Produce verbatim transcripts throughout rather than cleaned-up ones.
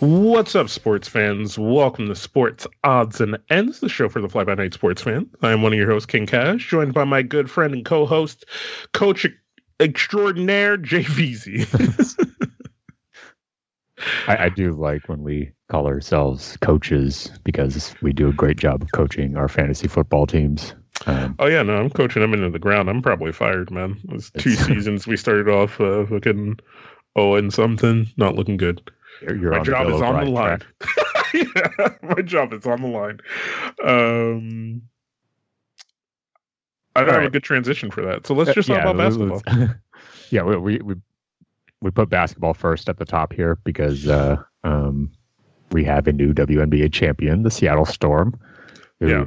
What's up, sports fans? Welcome to Sports Odds and Ends, the show for the fly-by-night sports fan. I am one of your hosts, King Cash, joined by my good friend and co-host, Coach Extraordinaire, Jay Veazey. I, I do like when we call ourselves coaches because we do a great job of coaching our fantasy football teams. Um, oh, yeah, no, I'm coaching them into the ground. I'm probably fired, man. It was two seasons we started off uh, looking oh and something, not looking good. You're my on job the is on the line. yeah, my job is on the line. Um, I don't All have right. a good transition for that. So let's just talk yeah, about basketball. yeah, we, we we we put basketball first at the top here because uh, um, we have a new W N B A champion, the Seattle Storm. Who, yeah,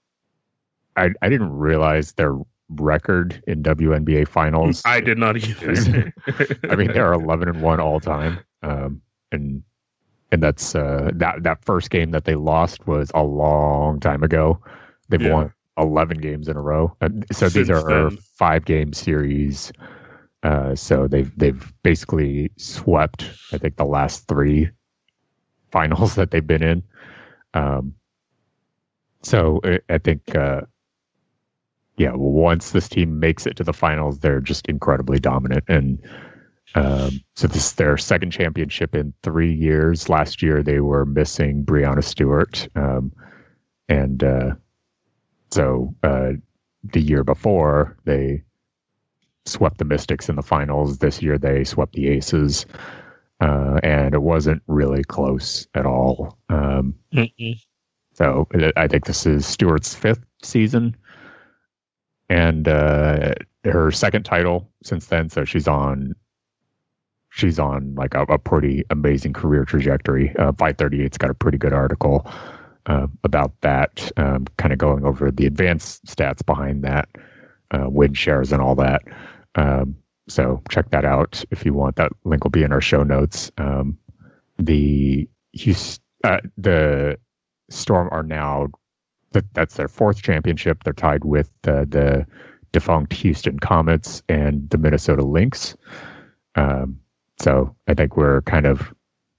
I I didn't realize their record in W N B A finals. I did not either. I mean, they're eleven and one all time. Um, and and that's uh, that that first game that they lost was a long time ago. They've yeah. won eleven games in a row. Uh, so Since these are then. five game series. Uh, so they've they've basically swept, I think, the last three finals that they've been in. Um, so I, I think, uh, yeah, once this team makes it to the finals, they're just incredibly dominant. And Um, so this is their second championship in three years. Last year they were missing Breanna Stewart. Um, and, uh, so, uh, the year before they swept the Mystics in the finals. This year they swept the Aces. Uh, and it wasn't really close at all. Um, Mm-mm. so I think this is Stewart's fifth season and, uh, her second title since then. So she's on, She's on like a, a pretty amazing career trajectory. Uh, five thirty-eight's got a pretty good article uh, about that, um, kind of going over the advanced stats behind that, uh, win shares and all that. Um, so check that out if you want. That link will be in our show notes. Um, the uh, the Storm are now that that's their fourth championship. They're tied with uh, the defunct Houston Comets and the Minnesota Lynx. Um, So I think we're kind of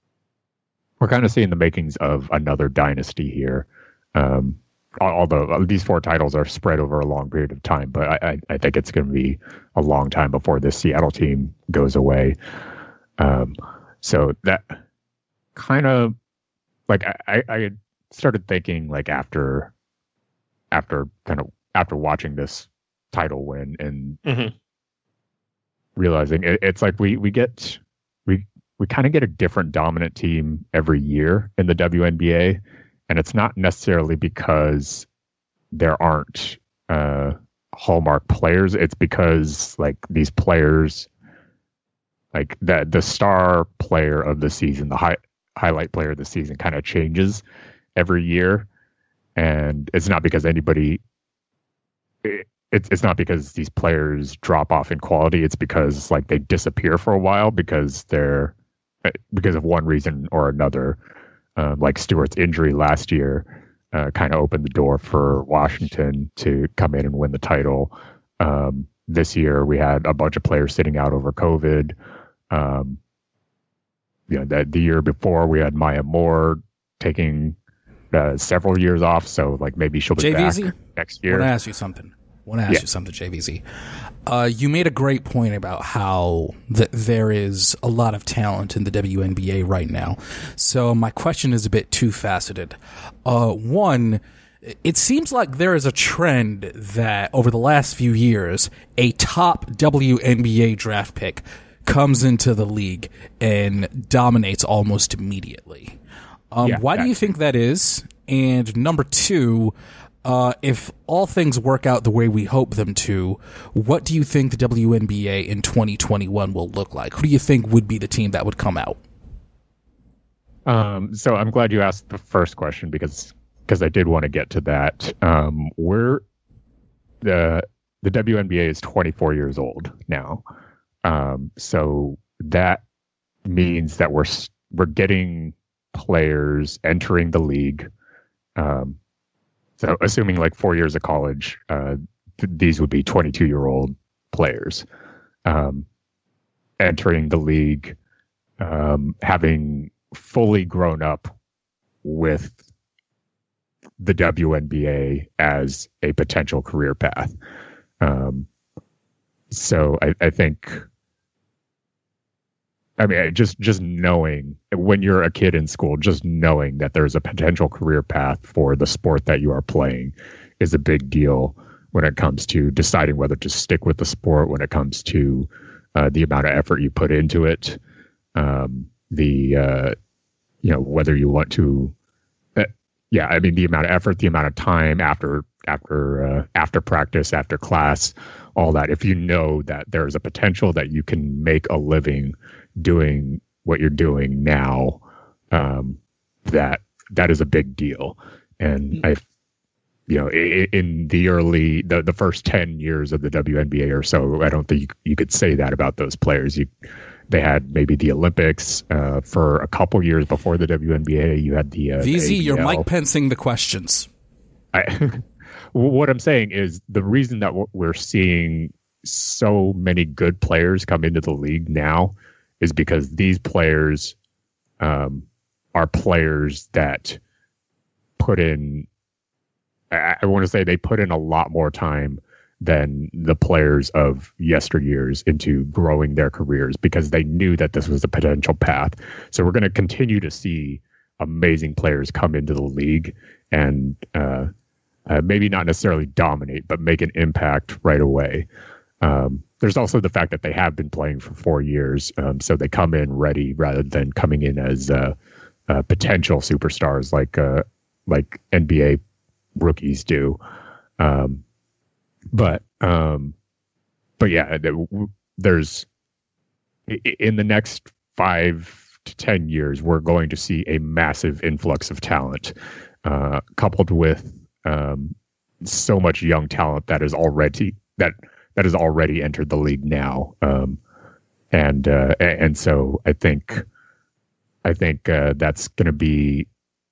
we're kind of seeing the makings of another dynasty here. Um, although these four titles are spread over a long period of time, but I, I think it's going to be a long time before this Seattle team goes away. Um, so that kind of like I, I started thinking like after after kind of after watching this title win and mm-hmm. realizing it, it's like we we get. We we kind of get a different dominant team every year in the W N B A, and it's not necessarily because there aren't uh, hallmark players. It's because like these players, like that the star player of the season, the high, highlight player of the season, kind of changes every year, and it's not because anybody. It, It's it's not because these players drop off in quality. It's because like they disappear for a while because they're because of one reason or another. Uh, like Stewart's injury last year uh, kind of opened the door for Washington to come in and win the title. Um, this year we had a bunch of players sitting out over COVID. Um, you know, that the year before we had Maya Moore taking uh, several years off. So like maybe she'll be J V Z? back next year. I want to ask you something. I want to ask yeah. you something, J V Z. Uh, you made a great point about how th- there is a lot of talent in the W N B A right now. So my question is a bit two-faceted. Uh, one, it seems like there is a trend that over the last few years, a top W N B A draft pick comes into the league and dominates almost immediately. Um, yeah, why do you think that is? And number two, Uh, if all things work out the way we hope them to, what do you think the W N B A in twenty twenty-one will look like? Who do you think would be the team that would come out? Um, so I'm glad you asked the first question because because I did want to get to that. Um, we're the the W N B A is twenty-four years old now, um, so that means that we're we're getting players entering the league. Um, So assuming like four years of college, uh, th- these would be twenty-two-year-old players um, entering the league, um, having fully grown up with the W N B A as a potential career path. Um, so I, I think, I mean, just just knowing when you're a kid in school, just knowing that there's a potential career path for the sport that you are playing is a big deal when it comes to deciding whether to stick with the sport, when it comes to uh, the amount of effort you put into it, um, the, uh, you know, whether you want to, uh, yeah, I mean, the amount of effort, the amount of time after, after, uh, after practice, after class, all that. If you know that there's a potential that you can make a living doing what you're doing now, um, that, that is a big deal. And mm-hmm. I, you know, in, in the early, the, the first ten years of the W N B A or so, I don't think you, you could say that about those players. You, they had maybe the Olympics uh, for a couple years before the W N B A. You had the uh, V Z, the you're Mike Pensing the questions. I, what I'm saying is the reason that we're seeing so many good players come into the league now is because these players um, are players that put in, I, I want to say they put in a lot more time than the players of yesteryears into growing their careers because they knew that this was a potential path. So we're going to continue to see amazing players come into the league and uh, uh, maybe not necessarily dominate, but make an impact right away. Um, there's also the fact that they have been playing for four years. Um, so they come in ready rather than coming in as uh, uh, potential superstars like uh, like N B A rookies do. Um, But, um, but yeah, there's in the next five to ten years, we're going to see a massive influx of talent, uh, coupled with um, so much young talent that is already that that has already entered the league now, um, and uh, and so I think I think uh, that's going to be.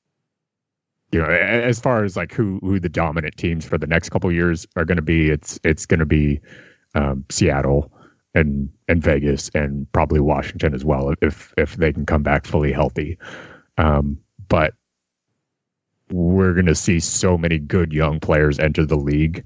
You know, as far as like who, who the dominant teams for the next couple of years are going to be, it's it's going to be um, Seattle and and Vegas and probably Washington as well if if they can come back fully healthy. Um, but we're going to see so many good young players enter the league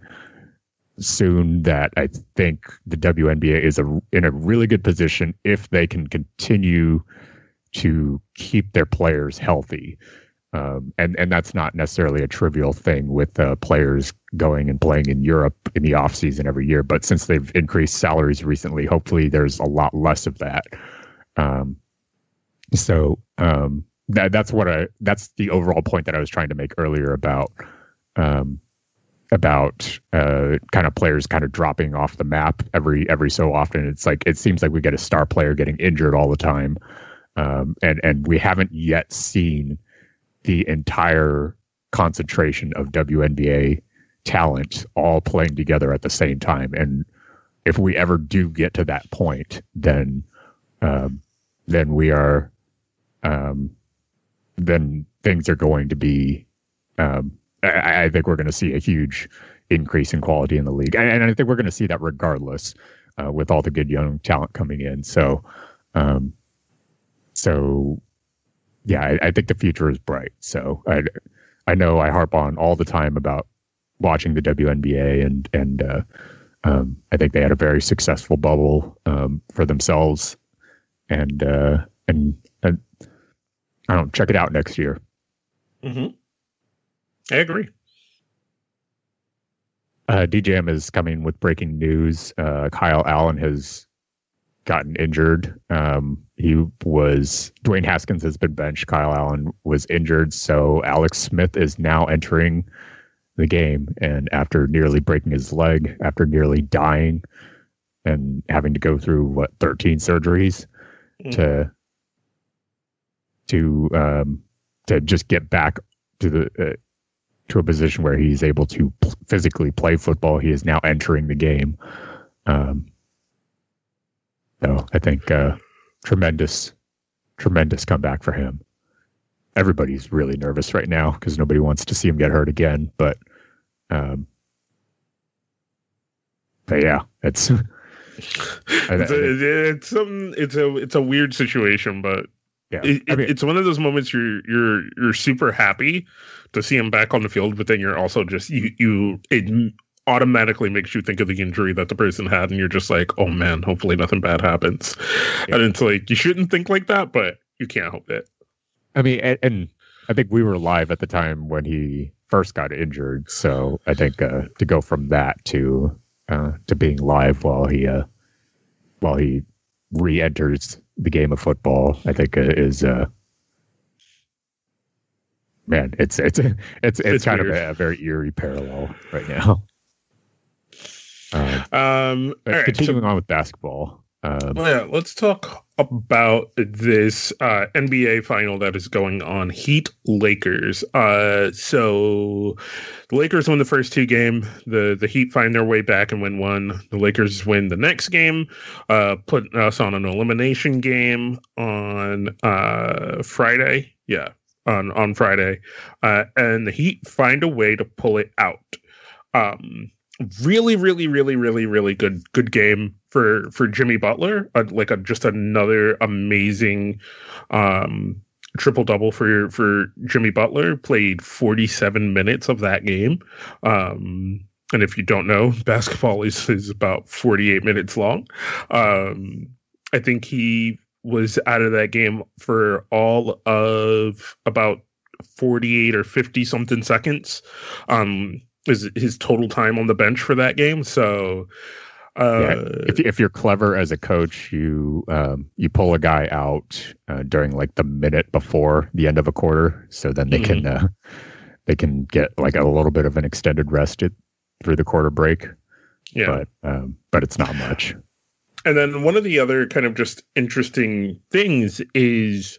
soon that I think the W N B A is a, in a really good position if they can continue to keep their players healthy. Um, and, and that's not necessarily a trivial thing with uh, players going and playing in Europe in the off season every year. But since they've increased salaries recently, hopefully there's a lot less of that. Um, so um, that that's what I that's the overall point that I was trying to make earlier about um, about uh, kind of players kind of dropping off the map every every so often. It's like it seems like we get a star player getting injured all the time, um, and and we haven't yet seen the entire concentration of W N B A talent all playing together at the same time. And if we ever do get to that point, then, um, then we are, um, then things are going to be, um, I, I think we're going to see a huge increase in quality in the league. And, and I think we're going to see that regardless, uh, with all the good young talent coming in. So, um, so, yeah, I, I think the future is bright. So I, I know I harp on all the time about watching the W N B A, and and uh, um, I think they had a very successful bubble um, for themselves, and uh, and, and I don't know, check it out next year. Mm-hmm. I agree. Uh, D J M is coming with breaking news. Uh, Kyle Allen has gotten injured. Um, he was Dwayne Haskins has been benched. Kyle Allen was injured, so Alex Smith is now entering the game. And after nearly breaking his leg, after nearly dying, and having to go through what thirteen surgeries mm. to to um, to just get back to the uh, to a position where he's able to p- physically play football, he is now entering the game. Um, So I think uh, tremendous, tremendous comeback for him. Everybody's really nervous right now because nobody wants to see him get hurt again. But, um, but yeah, it's it's, a, it's some it's a it's a weird situation, but Yeah, it, I mean, it's one of those moments you're you're you're super happy to see him back on the field, but then you're also just you you it automatically makes you think of the injury that the person had, and you're just like, oh man, hopefully nothing bad happens. Yeah. And it's like you shouldn't think like that, but you can't help it. I mean, and, and I think we were live at the time when he first got injured, so I think uh, to go from that to uh, to being live while he uh, while he re-enters the game of football, I think uh, is uh, man, it's it's it's it's, it's kind weird. of a, a very eerie parallel right now. Uh, um, all right, continuing so, on with basketball. Um, well, yeah, let's talk about this uh, N B A final that is going on. Heat Lakers. Uh, so the Lakers won the first two game. The the Heat find their way back and win one. The Lakers win the next game, uh, put us on an elimination game on uh, Friday. Yeah, on on Friday, uh, and the Heat find a way to pull it out. Um, really, really, really, really, really good good game for for Jimmy Butler. Uh, like a, just another amazing um, triple double for for Jimmy Butler. Played forty-seven minutes of that game. Um, and if you don't know, basketball is is about forty-eight minutes long. Um, I think he was out of that game for all of about forty-eight or fifty something seconds. Um, is his total time on the bench for that game. So uh, yeah, if if you're clever as a coach, you um, you pull a guy out uh, during like the minute before the end of a quarter, so then they mm-hmm. can uh, they can get like a little bit of an extended rest it, through the quarter break. Yeah, but um, but it's not much. And then one of the other kind of just interesting things is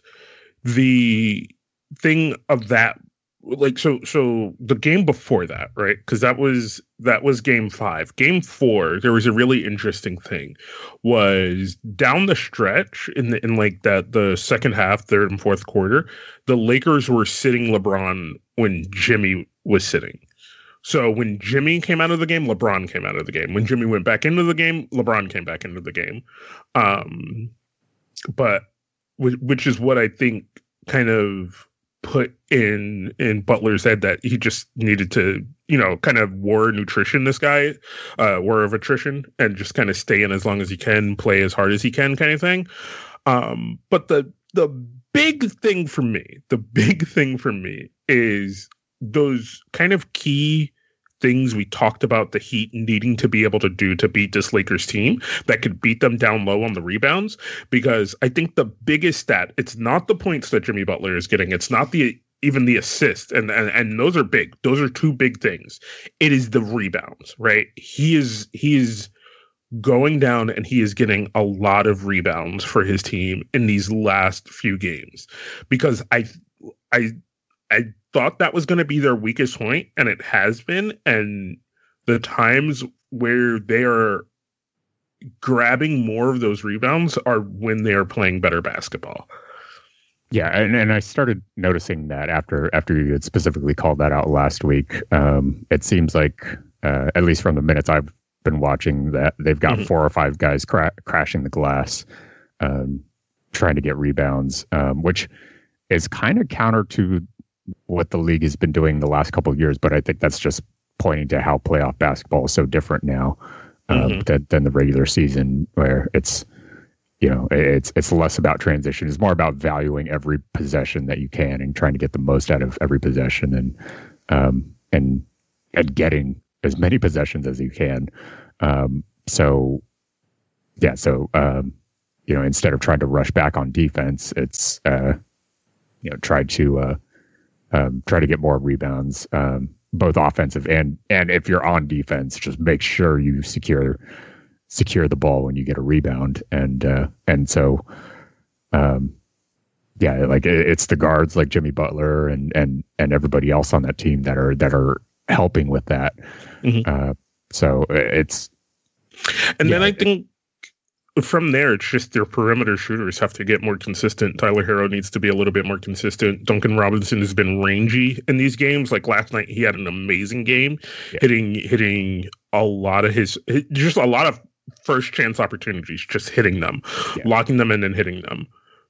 the thing of that. Like so, so the game before that, right? Because that was that was game five. Game four, there was a really interesting thing. Was down the stretch in the in like that the second half, third and fourth quarter, the Lakers were sitting LeBron when Jimmy was sitting. So when Jimmy came out of the game, LeBron came out of the game. When Jimmy went back into the game, LeBron came back into the game. Um, but which is what I think kind of put in in Butler's head that he just needed to, you know, kind of war nutrition this guy, uh, war of attrition, and just kind of stay in as long as he can, play as hard as he can, kind of thing. Um, but the the big thing for me, the big thing for me is those kind of key things we talked about the Heat needing to be able to do to beat this Lakers team that could beat them down low on the rebounds. Because I think the biggest stat, it's not the points that Jimmy Butler is getting. It's not the even the assists. And, and, and those are big. Those are two big things. It is the rebounds, right? He is, he is going down and he is getting a lot of rebounds for his team in these last few games. Because I, I, I thought that was going to be their weakest point, and it has been. And the times where they are grabbing more of those rebounds are when they are playing better basketball. Yeah, and, and I started noticing that after after you had specifically called that out last week. Um, it seems like, uh, at least from the minutes I've been watching, that they've got mm-hmm. four or five guys cra- crashing the glass, um, trying to get rebounds, um, which is kind of counter to what the league has been doing the last couple of years, but I think that's just pointing to how playoff basketball is so different now um, mm-hmm. than, than the regular season, where it's, you know, it's it's less about transition. It's more about valuing every possession that you can and trying to get the most out of every possession, and um, and and getting as many possessions as you can. Um, so, yeah, so um, you know, instead of trying to rush back on defense, it's uh, you know, try to uh, Um, try to get more rebounds, um, both offensive and and if you're on defense, just make sure you secure secure the ball when you get a rebound. And uh, and so, um, yeah, like it, it's the guards like Jimmy Butler and and and everybody else on that team that are that are helping with that. Mm-hmm. Uh, so it's and yeah, then I think. From there, it's just their perimeter shooters have to get more consistent. Tyler Herro needs to be a little bit more consistent. Duncan Robinson has been rangy in these games. Like last night, he had an amazing game, yeah. hitting hitting a lot of his, just a lot of first chance opportunities, just hitting them, yeah. locking them in and hitting them.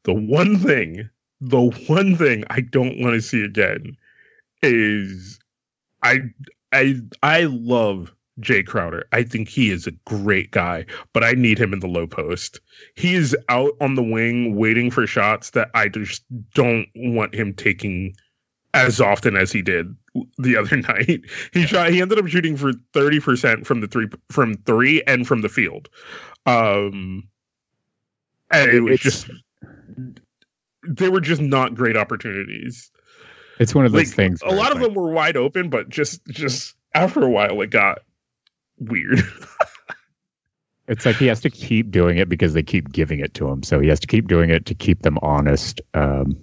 The one thing, the one thing I don't want to see again is I I I love Jay Crowder. I think he is a great guy, but I need him in the low post. He is out on the wing waiting for shots that I just don't want him taking as often as he did the other night. He shot he ended up shooting for thirty percent from the three from three and from the field. Um and it was just they were just not great opportunities. It's one of those like, things. A lot of like, them were wide open, but just just after a while it got weird. It's like he has to keep doing it because they keep giving it to him. So he has to keep doing it to keep them honest. Um,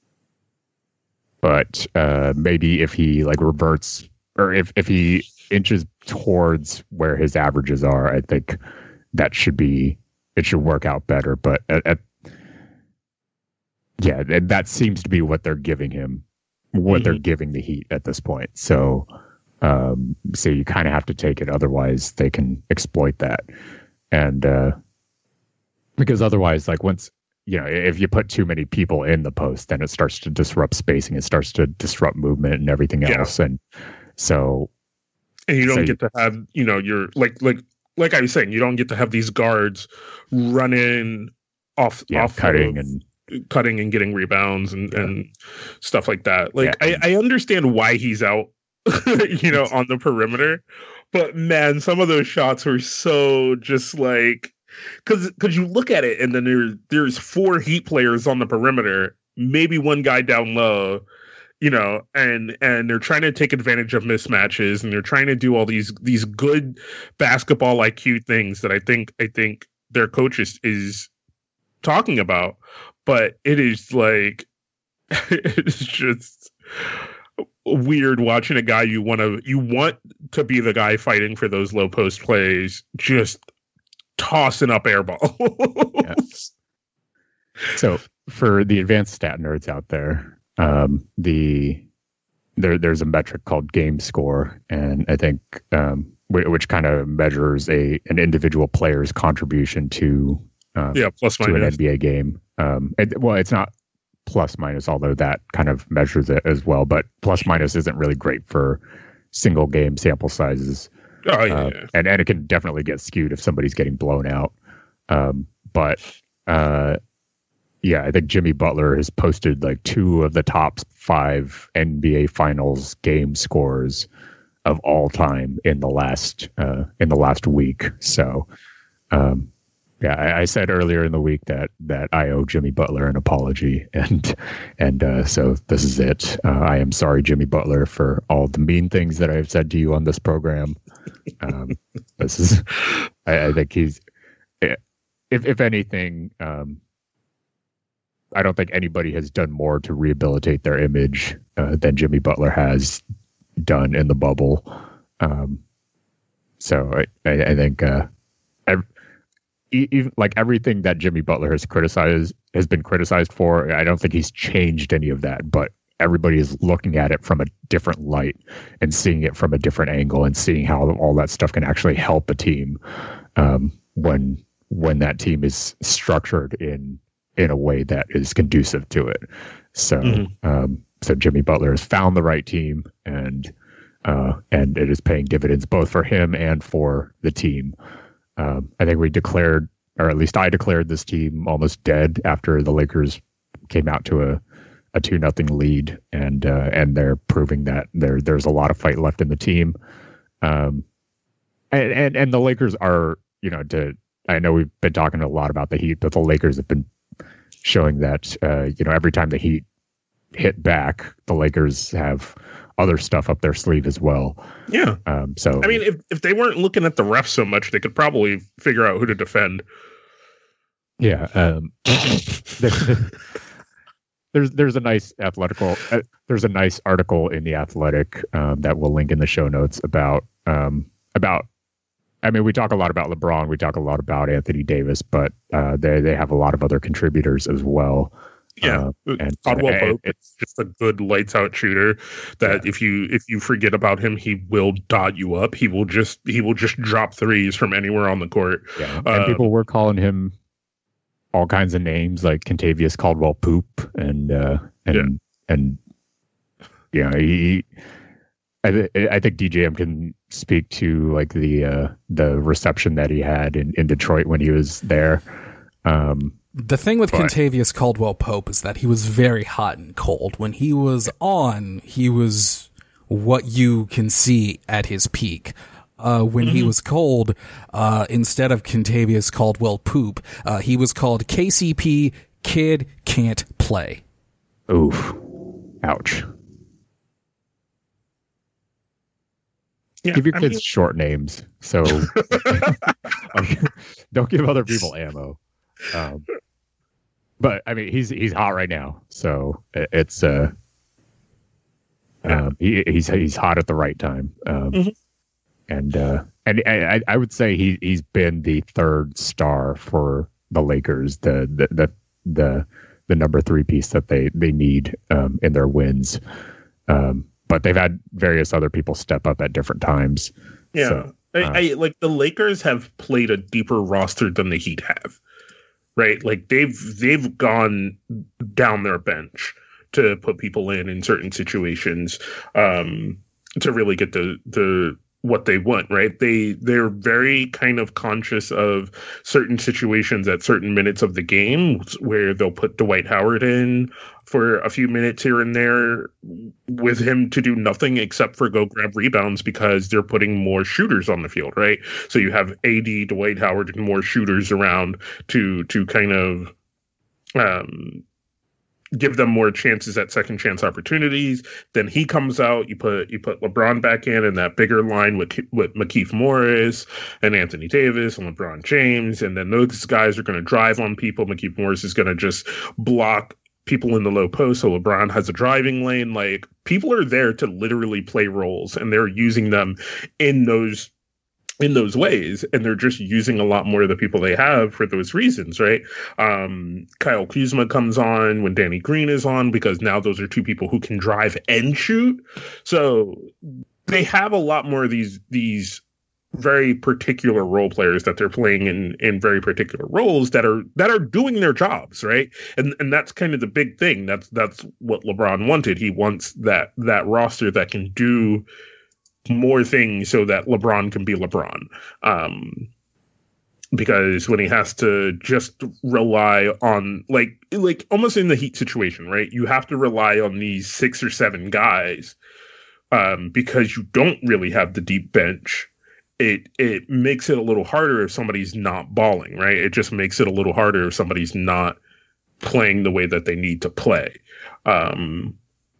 but uh, maybe if he like reverts or if, if he inches towards where his averages are, I think that should be, it should work out better. But at, at, yeah, that seems to be what they're giving him, what mm-hmm. they're giving the Heat at this point. So, um, so you kind of have to take it. Otherwise they can exploit that. And, uh, because otherwise, like once, you know, if you put too many people in the post, then it starts to disrupt spacing. It starts to disrupt movement and everything else. Yeah. And so, and you don't so get you, to have, you know, you're like, like, like I was saying, you don't get to have these guards running off, yeah, off cutting of, and cutting and getting rebounds and, yeah. and stuff like that. Like, yeah. I, I understand why he's out, you know, on the perimeter, but man, some of those shots were so just like, cause, cause you look at it and then there's, there's four Heat players on the perimeter, maybe one guy down low, you know, and, and they're trying to take advantage of mismatches and they're trying to do all these, these good basketball I Q things that I think, I think their coach is, is talking about. But it is like, it's just weird watching a guy you want to, you want to be the guy fighting for those low post plays, just tossing up air balls. Yeah. So for the advanced stat nerds out there, um, the there there's a metric called game score, and I think um, which kind of measures a an individual player's contribution to um, yeah plus to minus. an N B A game. Um, it, well, it's not plus minus, although that kind of measures it as well. But plus minus isn't really great for single game sample sizes. Oh yeah, uh, yeah. and and it can definitely get skewed if somebody's getting blown out. Um, but uh, yeah, I think Jimmy Butler has posted like two of the top five N B A Finals game scores of all time in the last uh, in the last week. So. Um, Yeah, I, I said earlier in the week that that I owe Jimmy Butler an apology, and and uh, so this is it. Uh, I am sorry, Jimmy Butler, for all the mean things that I've said to you on this program. Um, this is, I, I think he's, if if anything, um, I don't think anybody has done more to rehabilitate their image uh, than Jimmy Butler has done in the bubble. Um, so I I, I think. Uh, every, Even, like everything that Jimmy Butler has criticized has been criticized for. I don't think he's changed any of that, but everybody is looking at it from a different light and seeing it from a different angle and seeing how all that stuff can actually help a team um, when when that team is structured in in a way that is conducive to it. So, mm-hmm. um, so Jimmy Butler has found the right team, and uh, and it is paying dividends both for him and for the team. Um, I think we declared, or at least I declared this team almost dead after the Lakers came out to a, a two nothing lead, and uh, and they're proving that there there's a lot of fight left in the team. Um, and, and and the Lakers are, you know, to I know we've been talking a lot about the Heat, but the Lakers have been showing that uh, you know every time the Heat hit back, the Lakers have other stuff up their sleeve as well. Yeah. Um, so I mean, if if they weren't looking at the refs so much, they could probably figure out who to defend. Yeah. Um, there's there's a nice athletical uh, there's a nice article in the Athletic um, that we'll link in the show notes about um, about. I mean, we talk a lot about LeBron, we talk a lot about Anthony Davis, but uh, they they have a lot of other contributors as well. Yeah, uh, and Caldwell Pope, it's just a good lights out shooter that yeah. if you if you forget about him, he will dot you up. He will just he will just drop threes from anywhere on the court. Yeah, and um, people were calling him all kinds of names like Kentavious Caldwell Poop and uh, and yeah. and you know he. I, th- I think D J M can speak to like the uh, the reception that he had in, in Detroit when he was there. Um, the thing with but, Kentavious Caldwell Pope is that he was very hot and cold. When he was on, he was what you can see at his peak. Uh, when mm-hmm. he was cold, uh, instead of Kentavious Caldwell Poop, uh, he was called K C P Kid Can't Play. Oof. Ouch. Yeah, give your kids I mean, short names, so like, don't give other people ammo. Um, but I mean, he's he's hot right now, so it's uh, yeah. um, he, he's he's hot at the right time, um, mm-hmm. and uh, and I, I would say he he's been the third star for the Lakers, the the the the, the number three piece that they they need um, in their wins. Um, But they've had various other people step up at different times. Yeah, so, uh, I, I like the Lakers have played a deeper roster than the Heat have, right? Like they've they've gone down their bench to put people in in certain situations um, to really get the the what they want, right? They they're very kind of conscious of certain situations at certain minutes of the game where they'll put Dwight Howard in for a few minutes here and there with him to do nothing except for go grab rebounds because they're putting more shooters on the field, right? So you have A D, Dwight Howard, and more shooters around to to kind of um give them more chances at second chance opportunities. Then he comes out, you put you put LeBron back in in that bigger line with with Markieff Morris and Anthony Davis and LeBron James, and then those guys are going to drive on people. Markieff Morris is going to just block people in the low post, so LeBron has a driving lane. Like, people are there to literally play roles, and they're using them in those in those ways, and they're just using a lot more of the people they have for those reasons, right? Um, Kyle Kuzma comes on when Danny Green is on, because now those are two people who can drive and shoot. So they have a lot more of these these very particular role players that they're playing in in very particular roles that are that are doing their jobs, right? And and that's kind of the big thing. That's that's what LeBron wanted. He wants that that roster that can do more things so that LeBron can be LeBron. Um, because when he has to just rely on, like, like almost in the Heat situation, right? You have to rely on these six or seven guys um, because you don't really have the deep bench. It it makes it a little harder if somebody's not balling, right? It just makes it a little harder if somebody's not playing the way that they need to play. Um,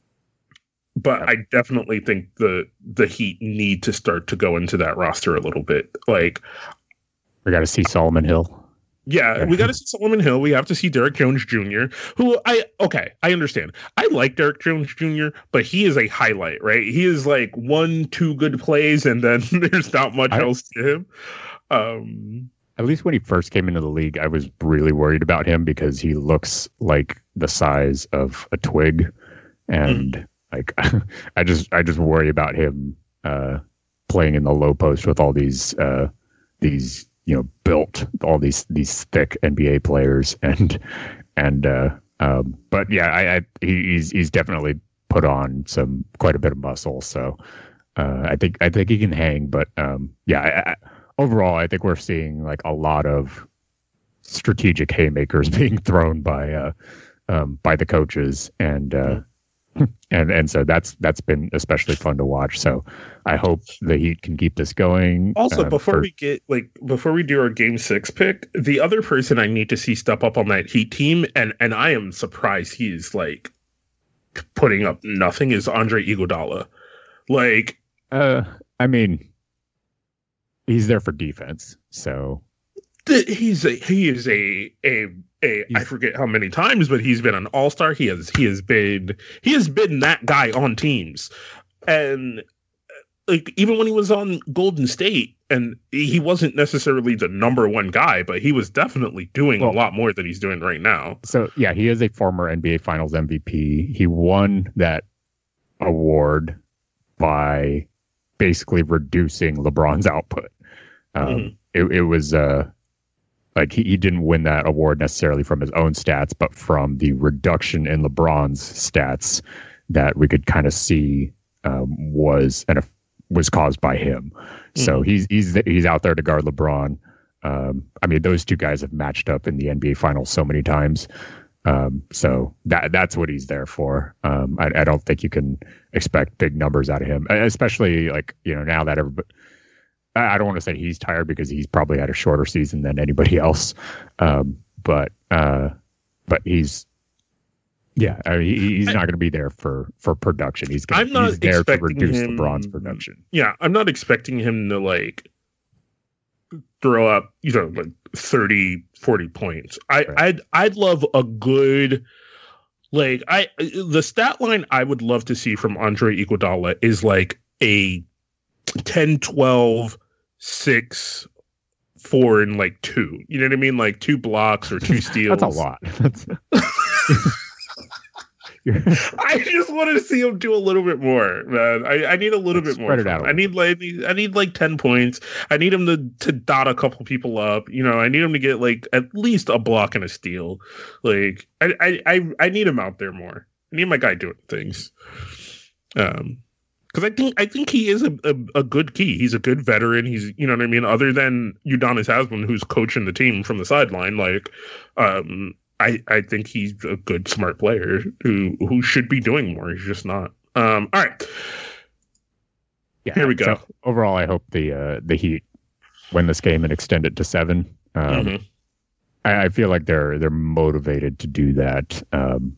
But I definitely think the the Heat need to start to go into that roster a little bit. Like, we got to see Solomon Hill. Yeah, we got to see Solomon Hill. We have to see Derrick Jones Junior Who I okay, I understand. I like Derrick Jones Junior, but he is a highlight, right? He is like one, two good plays, and then there's not much I, else to him. Um, at least when he first came into the league, I was really worried about him because he looks like the size of a twig, and. Mm. Like, I just, I just worry about him uh, playing in the low post with all these, uh, these, you know, built all these, these thick N B A players, and, and, uh, um, but yeah, I, I, he's, he's definitely put on some quite a bit of muscle. So, uh, I think, I think he can hang. But um, yeah, I, I, overall, I think we're seeing like a lot of strategic haymakers being thrown by, uh, um, by the coaches, and. Uh, mm-hmm. And and so that's that's been especially fun to watch. So I hope the Heat can keep this going. Also, uh, before for, we get like before we do our game six pick, the other person I need to see step up on that Heat team, and and I am surprised he's like putting up nothing, is Andre Iguodala. Like, uh, I mean, he's there for defense, so the, he's a he is a a. A, I forget how many times, but he's been an all-star. He has he has been he has been that guy on teams, and like even when he was on Golden State, and he wasn't necessarily the number one guy, but he was definitely doing well, a lot more than he's doing right now. So yeah, he is a former N B A Finals M V P. He won that award by basically reducing LeBron's output. Um, mm-hmm. it, it was uh, like he, he didn't win that award necessarily from his own stats, but from the reduction in LeBron's stats that we could kind of see um, was and was caused by him. Mm-hmm. So he's he's he's out there to guard LeBron. Um, I mean, those two guys have matched up in the N B A Finals so many times. Um, so that that's what he's there for. Um, I, I don't think you can expect big numbers out of him, especially like, you know, now that everybody, I don't want to say he's tired because he's probably had a shorter season than anybody else. Um, but, uh, but he's, yeah, I mean, he's not going to be there for, for production. He's gonna, I'm not he's there to reduce him, LeBron's production. Yeah. I'm not expecting him to like throw up, you know, like thirty, forty points. I, right. I'd, I'd love a good, like, I, the stat line I would love to see from Andre Iguodala is like a ten, twelve, six, four, and like two. You know what I mean? Like two blocks or two steals. That's a lot. That's... I just wanted to see him do a little bit more, man. I, I need a little Let's bit more. It out I need like I need like ten points. I need him to, to dot a couple people up. You know, I need him to get like at least a block and a steal. Like I I I, I need him out there more. I need my guy doing things. Um, because I think I think he is a, a a good key. He's a good veteran. He's, you know what I mean. Other than Udonis Haslem, who's coaching the team from the sideline, like um. I, I think he's a good, smart player who who should be doing more. He's just not. Um, all right. Yeah, Here we go. So overall, I hope the uh, the Heat win this game and extend it to seven. Um, mm-hmm. I, I feel like they're they're motivated to do that. Um,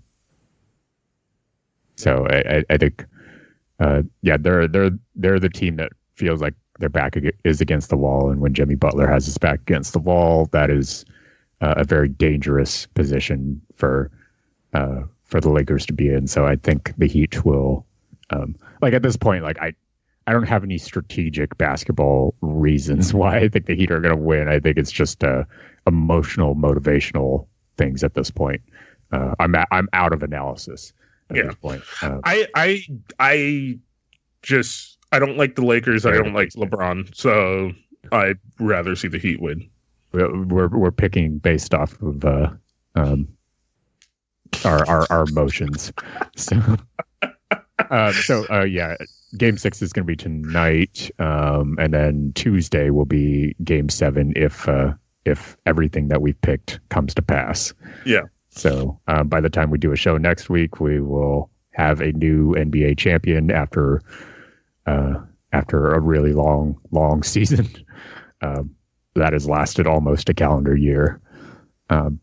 so I, I, I think, uh, yeah, they're they're they're the team that feels like their back is against the wall, and when Jimmy Butler has his back against the wall, that is Uh, a very dangerous position for uh, for the Lakers to be in. So I think the Heat will, um, like at this point, like I, I don't have any strategic basketball reasons why I think the Heat are going to win. I think it's just uh, emotional, motivational things at this point. Uh, I'm a, I'm out of analysis at yeah. this point. Uh, I I I just I don't like the Lakers. I don't like LeBron. So I'd rather see the Heat win. We're we're picking based off of uh, um, our, our our emotions. So uh, so uh, yeah, Game Six is going to be tonight, um, and then Tuesday will be Game Seven if uh, if everything that we picked comes to pass. Yeah. So um, by the time we do a show next week, we will have a new N B A champion after uh, after a really long long season. Um, that has lasted almost a calendar year. Um,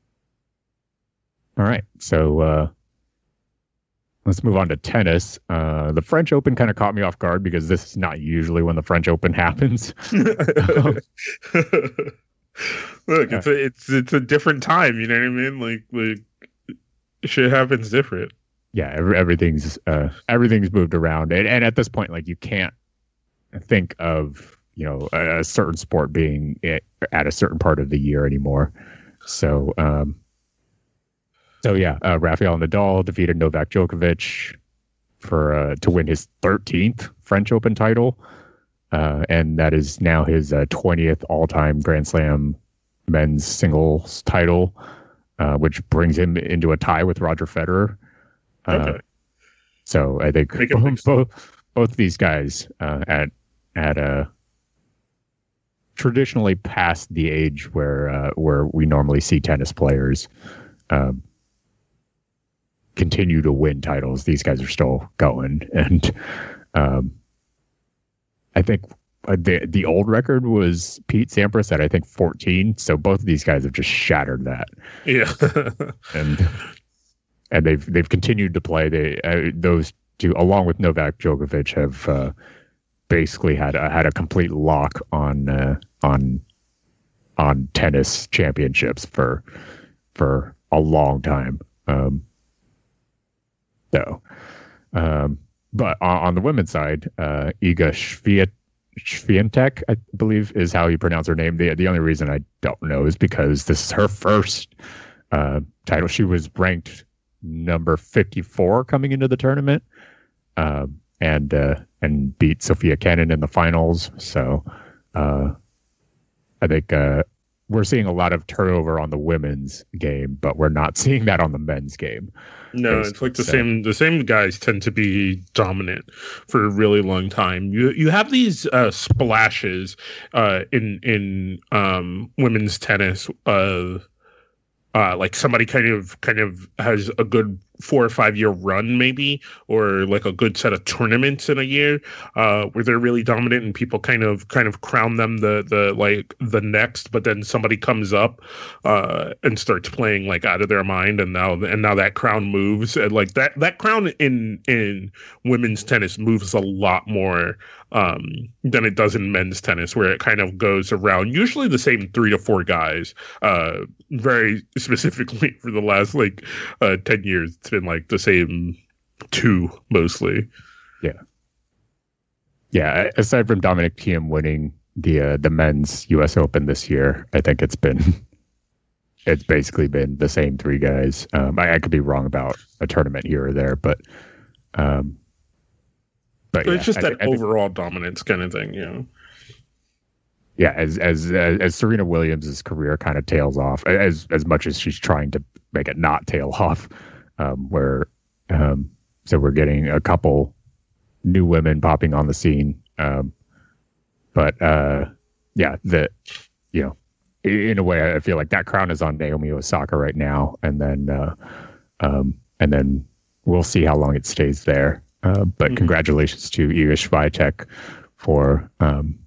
all right. So uh, let's move on to tennis. Uh, the French Open kind of caught me off guard because this is not usually when the French Open happens. um, Look, it's a, it's it's a different time. You know what I mean? Like, like shit happens different. Yeah, every, everything's uh, everything's moved around, and, and at this point, like you can't think of, you know, a, a certain sport being at, at a certain part of the year anymore. So, um, so yeah, uh, Rafael Nadal defeated Novak Djokovic for uh, to win his thirteenth French Open title, uh, and that is now his uh, twentieth all-time Grand Slam men's singles title, uh, which brings him into a tie with Roger Federer. Uh, okay. So I think both, both both these guys uh, at at a traditionally past the age where uh, where we normally see tennis players um, continue to win titles. These guys are still going, and um, I think the the old record was Pete Sampras at I think fourteen. So both of these guys have just shattered that. Yeah, and and they've they've continued to play. They uh, those two, along with Novak Djokovic, have uh, basically had a, had a complete lock on uh, on on tennis championships for for a long time. Um, so, um, but on, on the women's side, uh, Iga Swiatek, Swiatek, I believe is how you pronounce her name. The the only reason I don't know is because this is her first uh, title. She was ranked number fifty-four coming into the tournament. Um, and uh, and beat Sophia Kenin in the finals. So uh, I think uh, we're seeing a lot of turnover on the women's game, but we're not seeing that on the men's game. No, it's like the so. same. The same guys tend to be dominant for a really long time. You you have these uh, splashes uh, in in um, women's tennis. Uh, uh, like somebody kind of kind of has a good four or five year run, maybe, or like a good set of tournaments in a year, uh, where they're really dominant, and people kind of kind of crown them the the like the next. But then somebody comes up uh, and starts playing like out of their mind, and now and now that crown moves, and like that that crown in in women's tennis moves a lot more um, than it does in men's tennis, where it kind of goes around usually the same three to four guys. Uh, very specifically for the last like uh, ten years, it's been like the same two mostly. Yeah, yeah. Aside from Dominic Thiem winning the uh, the men's U S Open this year, I think it's been it's basically been the same three guys. Um, I, I could be wrong about a tournament here or there, but um, but, but yeah, it's just I, that I overall think, dominance kind of thing, you know. Yeah, as as as Serena Williams' career kind of tails off, as as much as she's trying to make it not tail off, um, where um, so we're getting a couple new women popping on the scene, um, but uh, yeah, the you know, in a way, I feel like that crown is on Naomi Osaka right now, and then uh, um, and then we'll see how long it stays there. Uh, but mm-hmm. Congratulations to Iga Swiatek for. Um,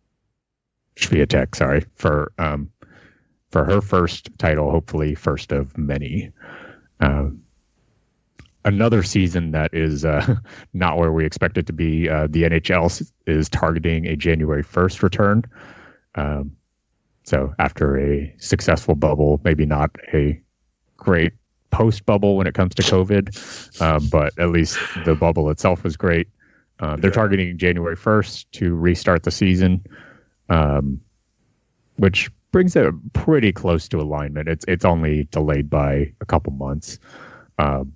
Swiatek, sorry, for um, for her first title, hopefully first of many. Uh, another season that is uh, not where we expect it to be. Uh, the N H L is targeting a January first return. Um, so after a successful bubble, maybe not a great post-bubble when it comes to COVID, uh, but at least the bubble itself was great. Uh, they're targeting January first to restart the season. Um, which brings it pretty close to alignment. It's it's only delayed by a couple months. Um,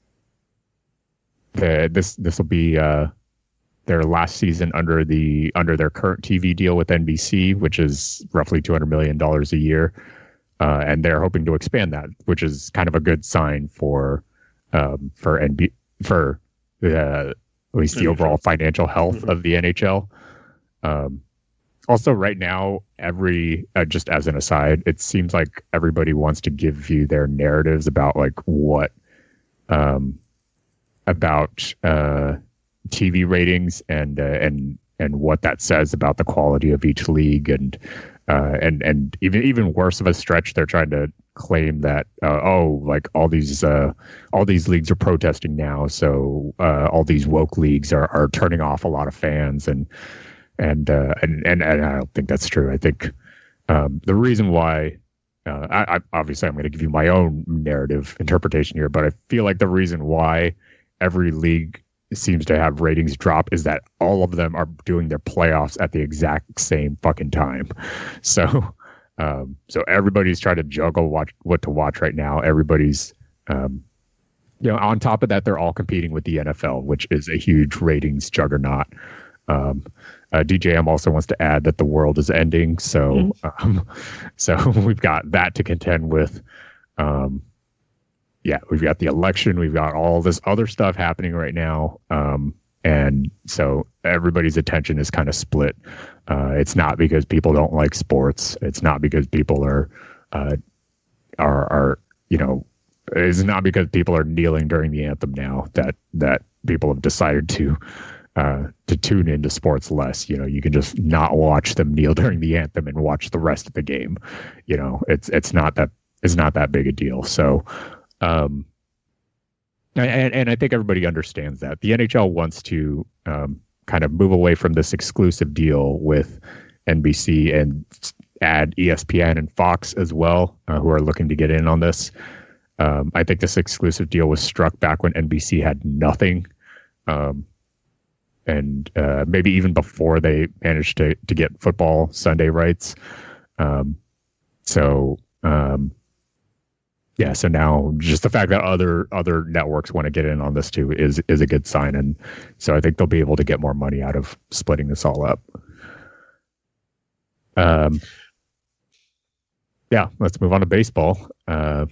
the, this this will be uh, their last season under the under their current T V deal with N B C, which is roughly two hundred million dollars a year, uh, and they're hoping to expand that, which is kind of a good sign for um, for N B for the, at least the overall financial health of the N H L. Um, Also, right now, every uh, just as an aside, it seems like everybody wants to give you their narratives about like what um, about uh, T V ratings and uh, and and what that says about the quality of each league, and uh, and and even even worse of a stretch, they're trying to claim that uh, oh, like all these uh, all these leagues are protesting now, so uh, all these woke leagues are are turning off a lot of fans and. And, uh, and and and I don't think that's true. I think um, the reason why, uh, I, I obviously I'm going to give you my own narrative interpretation here, but I feel like the reason why every league seems to have ratings drop is that all of them are doing their playoffs at the exact same fucking time. So, um, so everybody's trying to juggle watch what to watch right now. Everybody's, um, you know, on top of that, they're all competing with the N F L, which is a huge ratings juggernaut. Um, uh, D J M also wants to add that the world is ending, so mm. um, so we've got that to contend with. Um, yeah, we've got the election, we've got all this other stuff happening right now, um, and so everybody's attention is kind of split. Uh, it's not because people don't like sports. It's not because people are uh, are are you know. It's not because people are kneeling during the anthem now that that people have decided to. Uh, to tune into sports less. You know, you can just not watch them kneel during the anthem and watch the rest of the game. You know, it's it's not that it's not that big a deal. So, um, and and I think everybody understands that the N H L wants to um, kind of move away from this exclusive deal with N B C and add E S P N and Fox as well, uh, who are looking to get in on this. Um, I think this exclusive deal was struck back when N B C had nothing. Um, And uh, maybe even before they managed to, to get football Sunday rights. Um, so, um, yeah, so now just the fact that other other networks want to get in on this too is is a good sign. And so I think they'll be able to get more money out of splitting this all up. Um, Yeah, let's move on to baseball. Uh,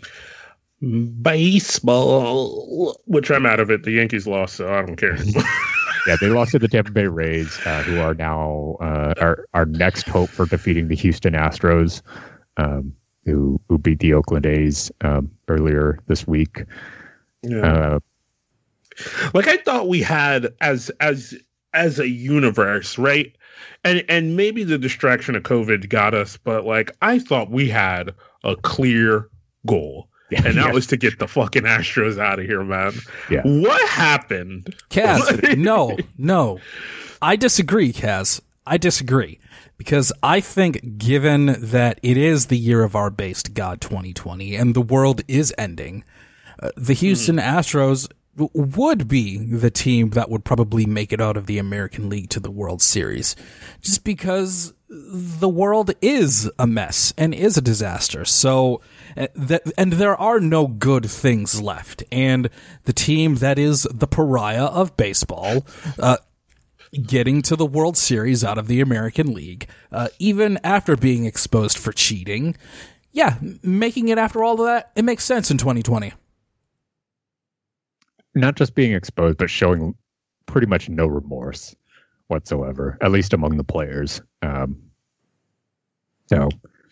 baseball, which I'm out of it. The Yankees lost, so I don't care. Yeah, they lost to the Tampa Bay Rays, uh, who are now uh, our our next hope for defeating the Houston Astros, um, who who beat the Oakland A's um, earlier this week. Yeah. Uh, like I thought we had as as as a universe, right? And and maybe the distraction of COVID got us, but like I thought we had a clear goal. And that yeah. was to get the fucking Astros out of here, man. Yeah. What happened? Kaz, no, no. I disagree, Kaz. I disagree. Because I think given that it is the year of our based God twenty twenty and the world is ending, uh, the Houston mm. Astros w- would be the team that would probably make it out of the American League to the World Series. Just because the world is a mess and is a disaster. So, uh, that, and there are no good things left. And the team that is the pariah of baseball, uh, getting to the World Series out of the American League, uh, even after being exposed for cheating, yeah, making it after all of that, it makes sense in twenty twenty. Not just being exposed, but showing pretty much no remorse whatsoever, at least among the players. Um, so,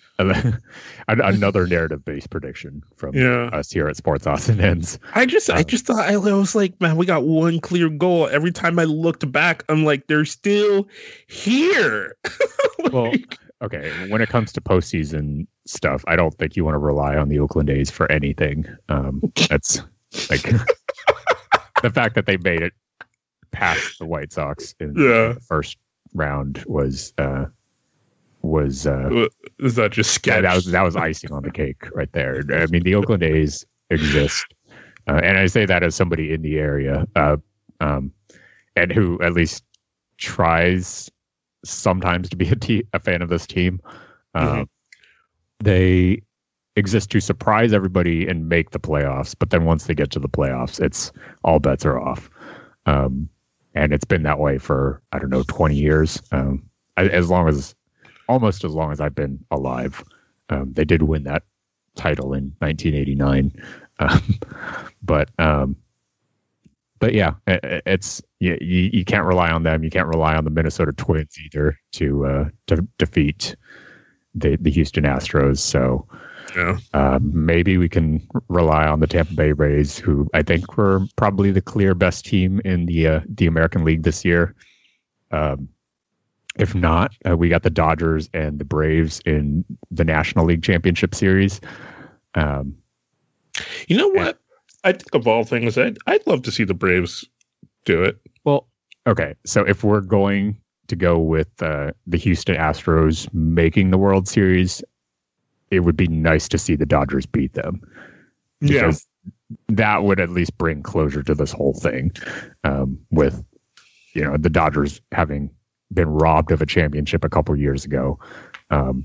another narrative-based prediction from yeah. us here at Sports Odds and Ends. I just, um, I just thought I was like, man, we got one clear goal. Every time I looked back, I'm like, they're still here. like, well, okay. When it comes to postseason stuff, I don't think you want to rely on the Oakland A's for anything. Um, that's like the fact that they made it past the White Sox in yeah. the first round was. Uh, was uh is that just sketch? that was that was icing on the cake right there. I mean, the Oakland A's exist, uh, and I say that as somebody in the area, uh, um, and who at least tries sometimes to be a, te- a fan of this team. Uh, mm-hmm. They exist to surprise everybody and make the playoffs, but then once they get to the playoffs, it's all bets are off. Um, and it's been that way for I don't know twenty years, um, as long as. Almost as long as I've been alive. Um, they did win that title in nineteen eighty-nine. Um, but, um, but yeah, it, it's, you, you can't rely on them. You can't rely on the Minnesota Twins either to, uh, to defeat the, the Houston Astros. So yeah. uh, maybe we can rely on the Tampa Bay Rays, who I think were probably the clear best team in the, uh, the American League this year. Um, If not, uh, we got the Dodgers and the Braves in the National League Championship Series. Um, you know what? I think of all things, I'd, I'd love to see the Braves do it. Well, okay. So if we're going to go with uh, the Houston Astros making the World Series, it would be nice to see the Dodgers beat them. Because yeah. that would at least bring closure to this whole thing um, with, you know, the Dodgers having been robbed of a championship a couple years ago. Um,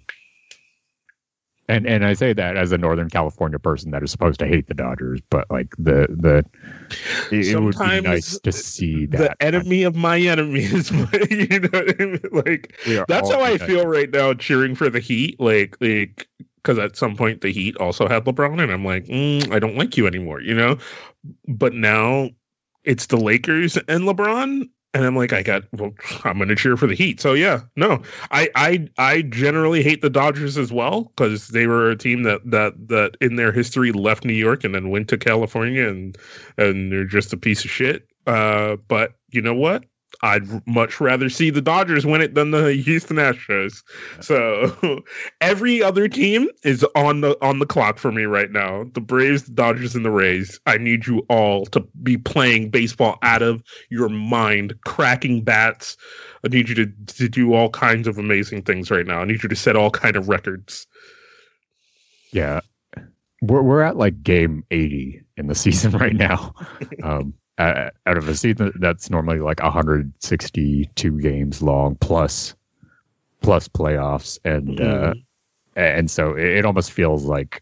and, and I say that as a Northern California person that is supposed to hate the Dodgers, but like the, the, it, it would be nice to see that. The enemy of my enemy is my, you know what I mean? Like, that's how I feel right now cheering for the Heat. Like, like, because at some point the Heat also had LeBron, and I'm like, mm, I don't like you anymore, you know? But now it's the Lakers and LeBron. And I'm like, I got, well, I'm going to cheer for the Heat. So yeah, no, I, I, I generally hate the Dodgers as well, because they were a team that, that, that in their history left New York and then went to California, and, and they're just a piece of shit. Uh, but you know what? I'd much rather see the Dodgers win it than the Houston Astros. So every other team is on the on the clock for me right now. The Braves, the Dodgers, and the Rays. I need you all to be playing baseball out of your mind, cracking bats. I need you to, to do all kinds of amazing things right now. I need you to set all kind of records. Yeah. We're we're at like game eighty in the season right now. Um Uh, out of a season that's normally like one hundred sixty-two games long plus plus playoffs, and mm. uh, and so it, it almost feels like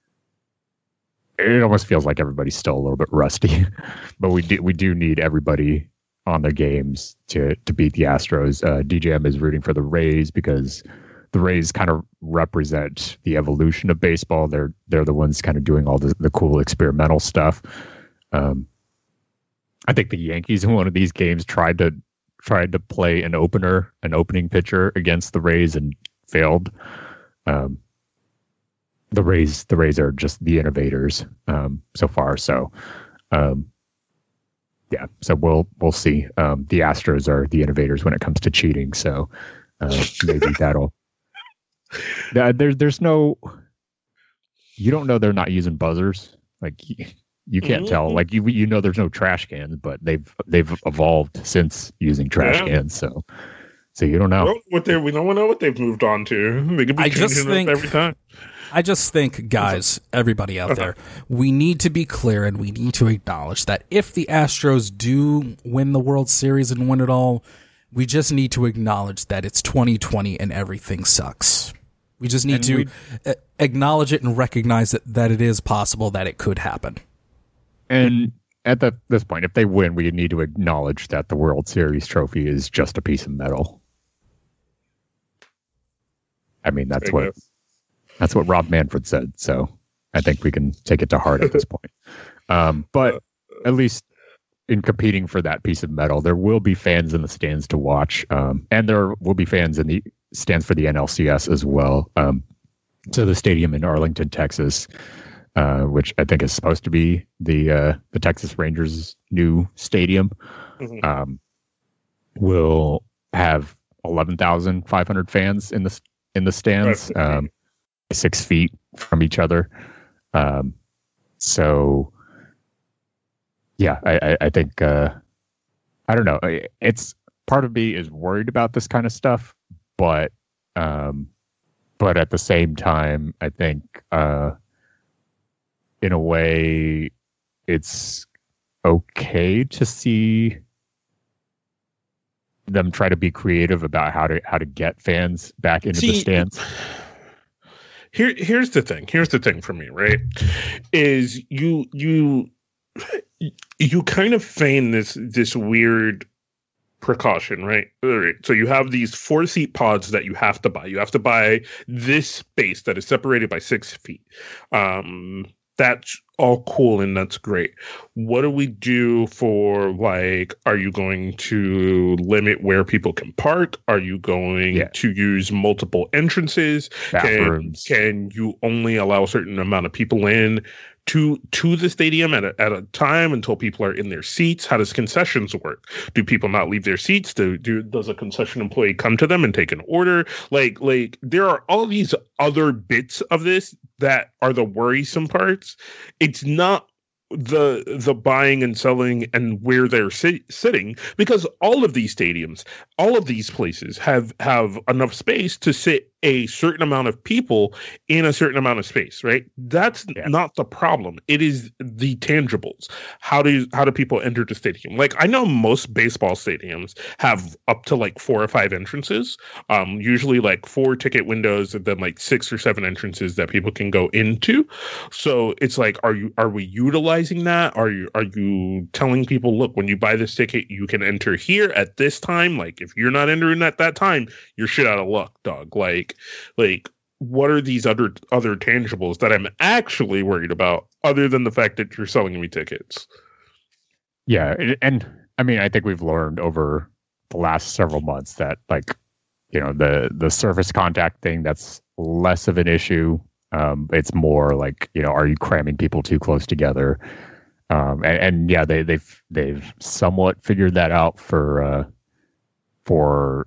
it almost feels like everybody's still a little bit rusty, but we do we do need everybody on their games to to beat the Astros. Uh, D J M is rooting for the Rays because the Rays kind of represent the evolution of baseball. They're they're the ones kind of doing all the, the cool experimental stuff. Um, I think the Yankees in one of these games tried to tried to play an opener, an opening pitcher against the Rays and failed. Um, the Rays, the Rays are just the innovators um, so far. So, um, yeah. So we'll we'll see. Um, the Astros are the innovators when it comes to cheating. So uh, maybe that'll. Uh, there's there's no. You don't know they're not using buzzers. Like you, you can't mm-hmm. tell. Like you you know there's no trash cans, but they've they've evolved since using trash yeah. cans. So. So you don't know well, what they we don't know what they've moved on to. They could be I changing just it think, up every time. I just think, guys, everybody out okay. there, we need to be clear and we need to acknowledge that if the Astros do win the World Series and win it all, we just need to acknowledge that it's twenty twenty and everything sucks. We just need and to we, acknowledge it and recognize that, that it is possible that it could happen. And at the, this point, if they win, we need to acknowledge that the World Series trophy is just a piece of metal. I mean, that's what that's what Rob Manfred said. So I think we can take it to heart at this point. Um, but at least in competing for that piece of metal, there will be fans in the stands to watch, um, and there will be fans in the stands for the N L C S as well. Um, to the stadium in Arlington, Texas, uh, which I think is supposed to be the uh, the Texas Rangers' new stadium, mm-hmm. um, will have eleven thousand five hundred fans in the in the stands, um, six feet from each other. Um, so, yeah, I, I think, uh, I don't know. It's part of me is worried about this kind of stuff, but, um, but at the same time, I think, uh, in a way, it's okay to see them try to be creative about how to how to get fans back into See, the stands. Here, here's the thing. Here's the thing for me, right? Is you you you kind of feign this this weird precaution, right? All right. So you have these four seat pods that you have to buy. You have to buy this space that is separated by six feet. Um, that's all cool and that's great. What do we do for, like, are you going to limit where people can park? Are you going yeah. to use multiple entrances? Bathrooms. Can, can you only allow a certain amount of people in to to the stadium at a, at a time until people are in their seats? How does concessions work? Do people not leave their seats? Do, do does a concession employee come to them and take an order? Like like there are all these other bits of this that are the worrisome parts. It's not the the buying and selling and where they're sit, sitting, because all of these stadiums, all of these places have have enough space to sit a certain amount of people in a certain amount of space, right? That's yeah. not the problem. It is the tangibles. How do how do people enter the stadium? Like, I know most baseball stadiums have up to like four or five entrances, um, usually like four ticket windows and then like six or seven entrances that people can go into. So it's like, are you are we utilizing that? Are you are you telling people, look, when you buy this ticket, you can enter here at this time? Like, if you're not entering at that time, you're shit out of luck, dog. Like, Like, what are these other other tangibles that I'm actually worried about, other than the fact that you're selling me tickets? Yeah, and, and I mean, I think we've learned over the last several months that, like, you know, the the surface contact thing, that's less of an issue. Um, it's more like, you know, are you cramming people too close together? Um, and, and yeah, they they've they've somewhat figured that out for uh, for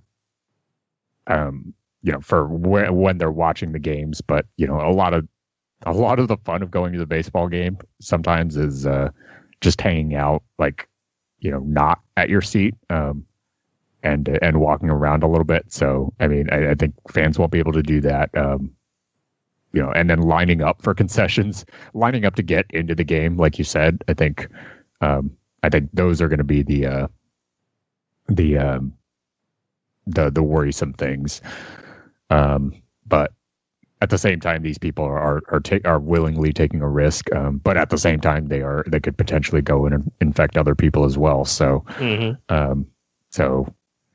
um. you know, for when, when they're watching the games. But, you know, a lot of, a lot of the fun of going to the baseball game sometimes is uh, just hanging out, like, you know, not at your seat, um, and, and walking around a little bit. So, I mean, I, I think fans won't be able to do that. Um, you know, and then lining up for concessions, lining up to get into the game, like you said, I think, um, I think those are going to be the, uh, the, um, the, the worrisome things. Um, but at the same time, these people are are are, ta- are willingly taking a risk. Um, but at the same time, they are they could potentially go and infect other people as well. So, mm-hmm. um, so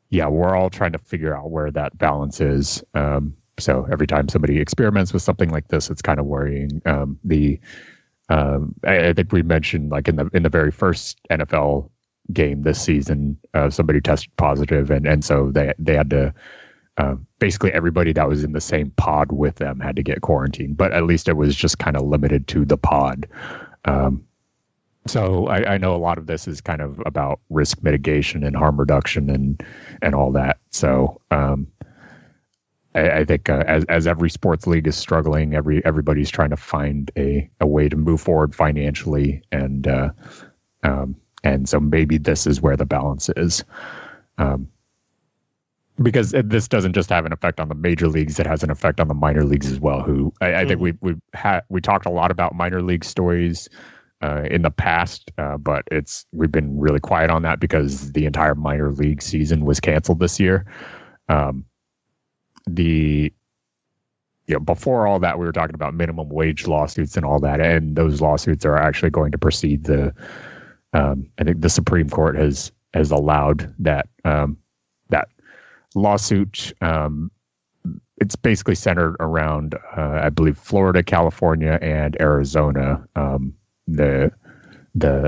yeah, we're all trying to figure out where that balance is. Um, so every time somebody experiments with something like this, it's kind of worrying. Um, the um, I, I think we mentioned like in the in the very first N F L game this season, uh, somebody tested positive, and and so they they had to. Uh, basically, everybody that was in the same pod with them had to get quarantined, but at least it was just kind of limited to the pod. Um, so I, I know a lot of this is kind of about risk mitigation and harm reduction and and all that. So um, I, I think uh, as as every sports league is struggling, every everybody's trying to find a, a way to move forward financially, and uh, um, and so maybe this is where the balance is. Um, Because this doesn't just have an effect on the major leagues; it has an effect on the minor leagues as well. Who I, I mm. think we we had we talked a lot about minor league stories uh, in the past, uh, but it's we've been really quiet on that because the entire minor league season was canceled this year. Um, the you know, before all that, we were talking about minimum wage lawsuits and all that, and those lawsuits are actually going to proceed. The um, I think the Supreme Court has has allowed that um, that. lawsuit. Um, it's basically centered around, uh, I believe, Florida, California, and Arizona. Um, the the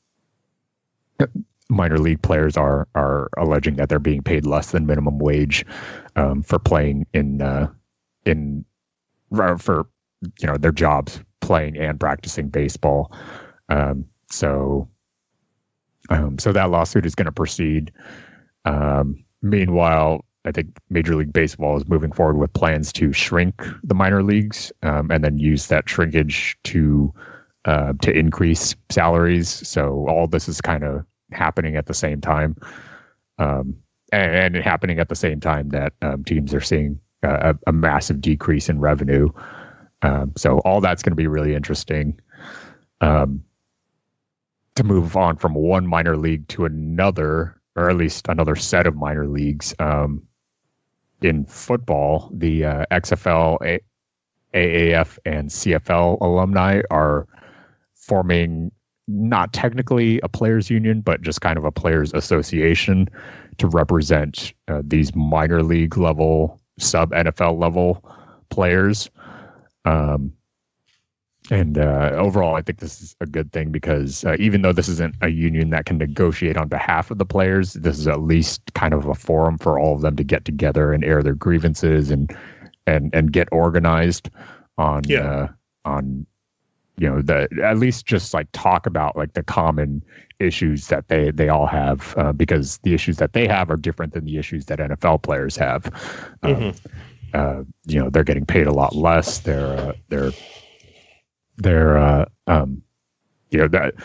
minor league players are are alleging that they're being paid less than minimum wage um, for playing in uh, in for you know their jobs playing and practicing baseball. Um, so um, so that lawsuit is going to proceed. Um, Meanwhile, I think Major League Baseball is moving forward with plans to shrink the minor leagues um, and then use that shrinkage to uh, to increase salaries. So all this is kind of happening at the same time, um, and, and happening at the same time that um, teams are seeing a, a massive decrease in revenue. Um, so all that's going to be really interesting. Um, to move on from one minor league to another. Or at least another set of minor leagues. Um, in football, the uh, X F L, A- AAF, and C F L alumni are forming not technically a players' union, but just kind of a players' association to represent uh, these minor league level, sub N F L level players. Um, And uh, overall, I think this is a good thing because uh, even though this isn't a union that can negotiate on behalf of the players, this is at least kind of a forum for all of them to get together and air their grievances and and and get organized on yeah. uh, on you know the at least just like talk about like the common issues that they they all have uh, because the issues that they have are different than the issues that N F L players have. Mm-hmm. Uh, uh, you know, they're getting paid a lot less. They're uh, they're They're, uh, um, you know, that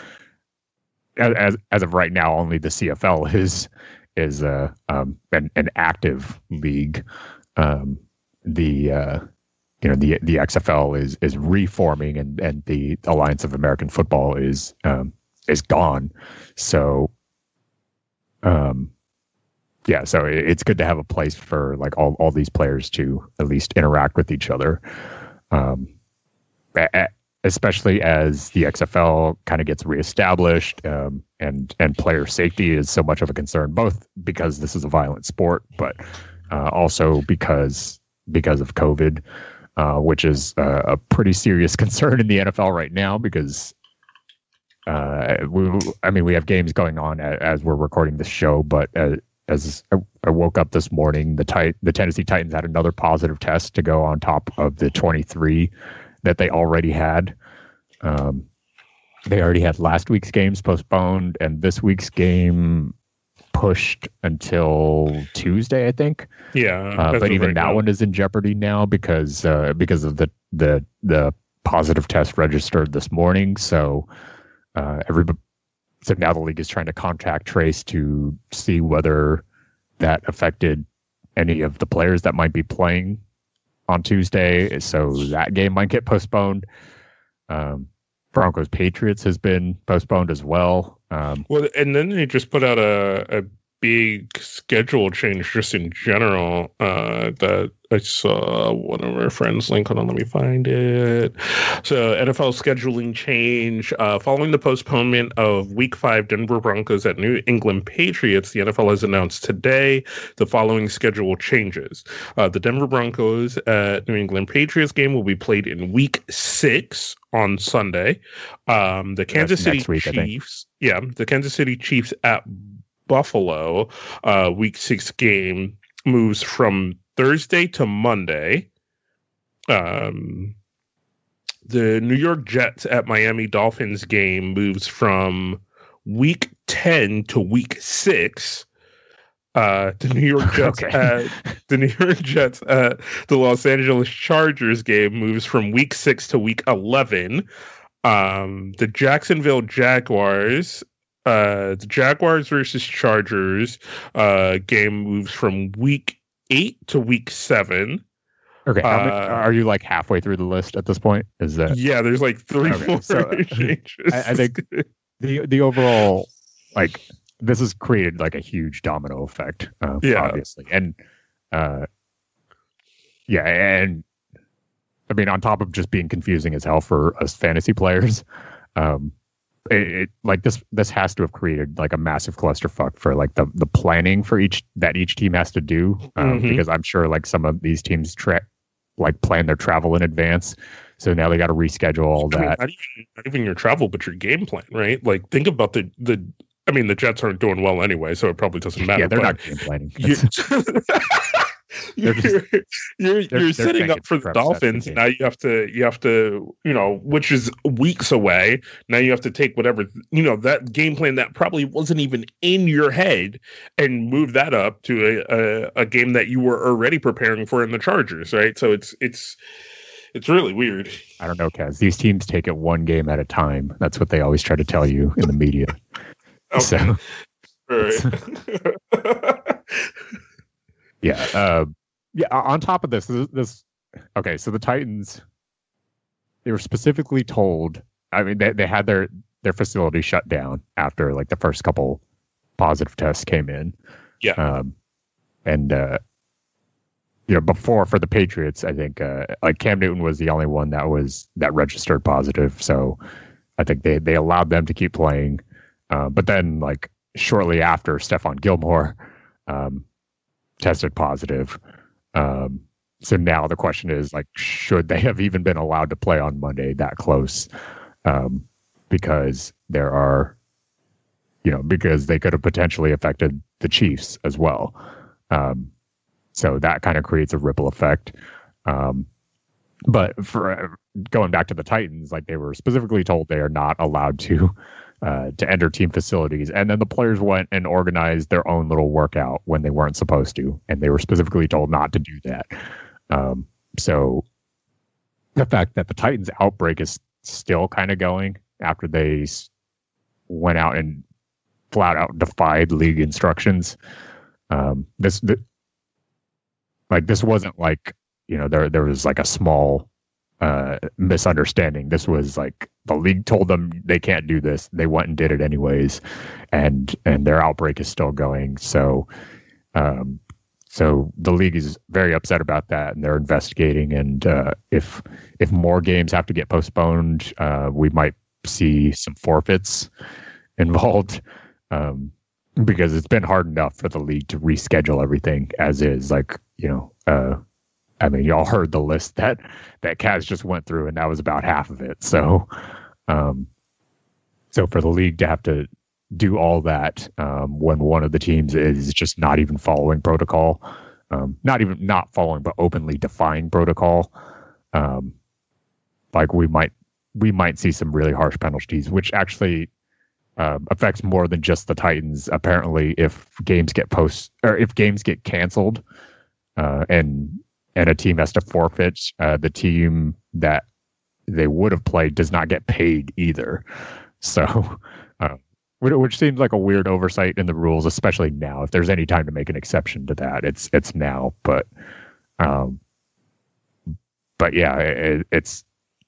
as as of right now, only the C F L is is uh, um, an an active league. Um, the uh, you know the the X F L is is reforming, and, and the Alliance of American Football is um, is gone. So, um, yeah, so it, it's good to have a place for like all all these players to at least interact with each other. Um, at, especially as the X F L kind of gets reestablished, um, and and player safety is so much of a concern, both because this is a violent sport, but uh, also because because of COVID, uh, which is uh, a pretty serious concern in the N F L right now. Because uh, we, I mean, we have games going on as, as we're recording this show, but as, as I woke up this morning, the tit- the Tennessee Titans had another positive test to go on top of the twenty-three that they already had. Um, they already had last week's games postponed, and this week's game pushed until Tuesday, I think. Yeah, uh, but even right that now. one is in jeopardy now because uh, because of the the the positive test registered this morning. So uh, everybody, so now the league is trying to contact trace to see whether that affected any of the players that might be playing on Tuesday, so that game might get postponed. Um, Broncos Patriots has been postponed as well. Um, well, and then they just put out a, a big schedule change just in general. Uh, that I saw one of our friends link. Hold on, let me find it. So N F L scheduling change. Uh, following the postponement of Week five Denver Broncos at New England Patriots, the N F L has announced today the following schedule changes. Uh, the Denver Broncos at New England Patriots game will be played in Week six on Sunday. Um, the Kansas City week, Chiefs, yeah, the Kansas City Chiefs at Buffalo uh, Week six game moves from Thursday to Monday. Um, the New York Jets at Miami Dolphins game moves from week ten to week six. Uh, the New York Jets okay. at the New York Jets at the Los Angeles Chargers game moves from week six to week eleven. Um, the Jacksonville Jaguars, uh, the Jaguars versus Chargers uh, game moves from week eight to week seven. Okay, how uh, many, are you like halfway through the list at this point? Is that yeah? There's like three, okay, four so, changes. I, I think the the overall like this has created like a huge domino effect. Uh, yeah, obviously, and uh, yeah, and I mean on top of just being confusing as hell for us fantasy players, um, It, it like this this has to have created like a massive clusterfuck for like the the planning for each that each team has to do um, mm-hmm. because I'm sure like some of these teams tra- like plan their travel in advance, so now they got to reschedule all I mean, that. not, even, not even your travel, but your game plan, right? Like think about the the. I mean, the Jets aren't doing well anyway, so it probably doesn't matter. Yeah, they're but not game planning. You, you're just, you're, they're, you're they're setting up for the Dolphins. Now you have to you have to you know, which is weeks away. Now you have to take whatever you know that game plan that probably wasn't even in your head and move that up to a, a, a game that you were already preparing for in the Chargers, right? So it's it's it's really weird. I don't know, Kaz. These teams take it one game at a time. That's what they always try to tell you in the media. Okay. So, right. yeah, uh, yeah. On top of this, this, this, okay. So the Titans, they were specifically told. I mean, they they had their their facility shut down after like the first couple positive tests came in. Yeah. Um, and uh, you know, before for the Patriots, I think uh, like Cam Newton was the only one that was that registered positive. So I think they they allowed them to keep playing. Uh, but then, like shortly after, Stephon Gilmore um, tested positive. Um, so now the question is, like, should they have even been allowed to play on Monday that close? Um, because there are, you know, because they could have potentially affected the Chiefs as well. Um, so that kind of creates a ripple effect. Um, but for going back to the Titans, like they were specifically told they are not allowed to. Uh, to enter team facilities, and then the players went and organized their own little workout when they weren't supposed to, and they were specifically told not to do that. Um, so the fact that the Titans outbreak is still kind of going after they went out and flat out defied league instructions. Um, this, the, like this wasn't like, you know, there there was like a small uh, misunderstanding. This was like the league told them they can't do this. They went and did it anyways, and and their outbreak is still going. So, um, so the league is very upset about that, and they're investigating. And uh, if if more games have to get postponed, uh, we might see some forfeits involved, um, because it's been hard enough for the league to reschedule everything as is. Like, you know, uh, I mean, y'all heard the list that that Kaz just went through, and that was about half of it. So, um, so for the league to have to do all that um, when one of the teams is just not even following protocol, um, not even not following, but openly defying protocol, um, like we might we might see some really harsh penalties, which actually uh, affects more than just the Titans. Apparently, if games get post or if games get canceled, uh, and and a team has to forfeit, uh, the team that they would have played does not get paid either. So, uh, which seems like a weird oversight in the rules, especially now. If there's any time to make an exception to that, it's it's now. But, um, but yeah, it, it's.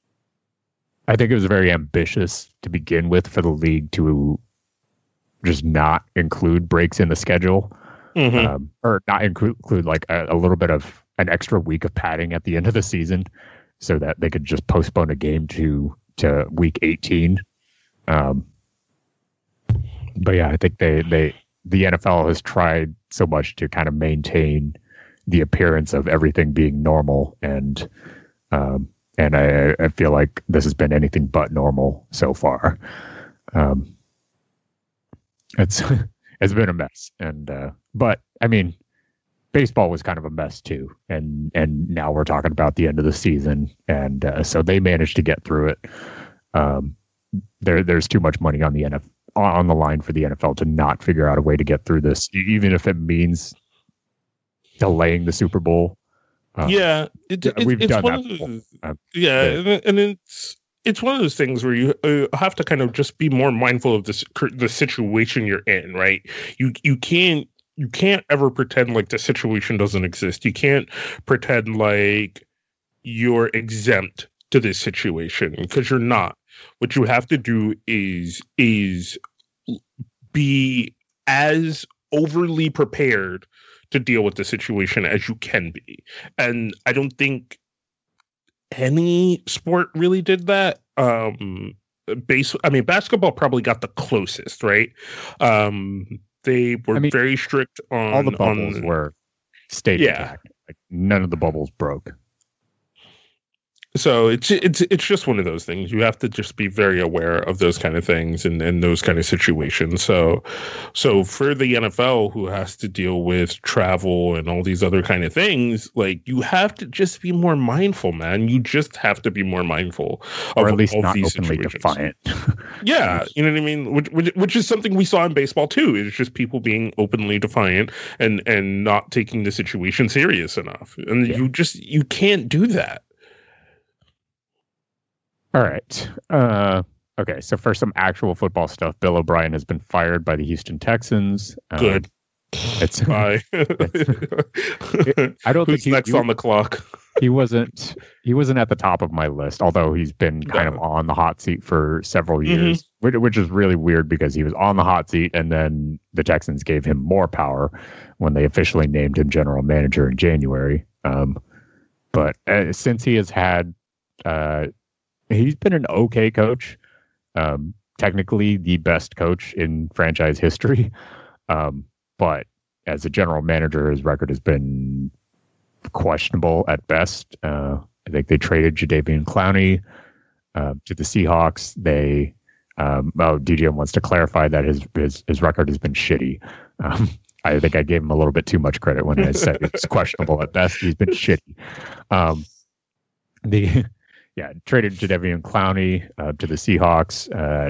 I think it was very ambitious to begin with for the league to just not include breaks in the schedule, mm-hmm. um, or not include, include like a, a little bit of an extra week of padding at the end of the season so that they could just postpone a game to to week eighteen. Um, but yeah, I think they they the N F L has tried so much to kind of maintain the appearance of everything being normal, and um, and I, I feel like this has been anything but normal so far. Um, it's it's been a mess, and uh, but I mean, baseball was kind of a mess too, and and now we're talking about the end of the season, and uh, so they managed to get through it. Um, there there's too much money on the N F L on the line for the N F L to not figure out a way to get through this, even if it means delaying the Super Bowl. Uh, yeah, it, it, we've it's done one that of those, uh, yeah, yeah. and, and it's it's one of those things where you uh, have to kind of just be more mindful of this the situation you're in, right? You you can't you can't ever pretend like the situation doesn't exist. You can't pretend like you're exempt to this situation, because you're not. What you have to do is is be as overly prepared to deal with the situation as you can be. And I don't think any sport really did that. Um, base, I mean, basketball probably got the closest, right? Um, they were I mean, very strict on all the bubbles on, were stayed yeah. intact. Like none of the bubbles broke. So it's it's it's just one of those things. You have to just be very aware of those kind of things and, and those kind of situations. So so for the N F L, who has to deal with travel and all these other kind of things, like, you have to just be more mindful, man. You just have to be more mindful of, or at least of not these openly situations. defiant. Yeah, you know what I mean? Which, which which is something we saw in baseball too. It's just people being openly defiant and and not taking the situation serious enough. And yeah. you just you can't do that. All right. Uh, okay. So for some actual football stuff, Bill O'Brien has been fired by the Houston Texans. Um, Good. It's, Bye. it, I don't Who's think he, next he, on the clock. he wasn't. He wasn't at the top of my list, although he's been kind no. of on the hot seat for several years, mm-hmm. which, which is really weird because he was on the hot seat, and then the Texans gave him more power when they officially named him general manager in January. Um, but uh, since he has had. Uh, He's been an okay coach, um, technically the best coach in franchise history. Um, but as a general manager, his record has been questionable at best. Uh, I think they traded Jadeveon Clowney uh, to the Seahawks. They, um, oh, D J M wants to clarify that his his, his record has been shitty. Um, I think I gave him a little bit too much credit when I said it's questionable at best. He's been shitty. Um, the Yeah, traded Jadeveon Clowney uh, to the Seahawks. Uh,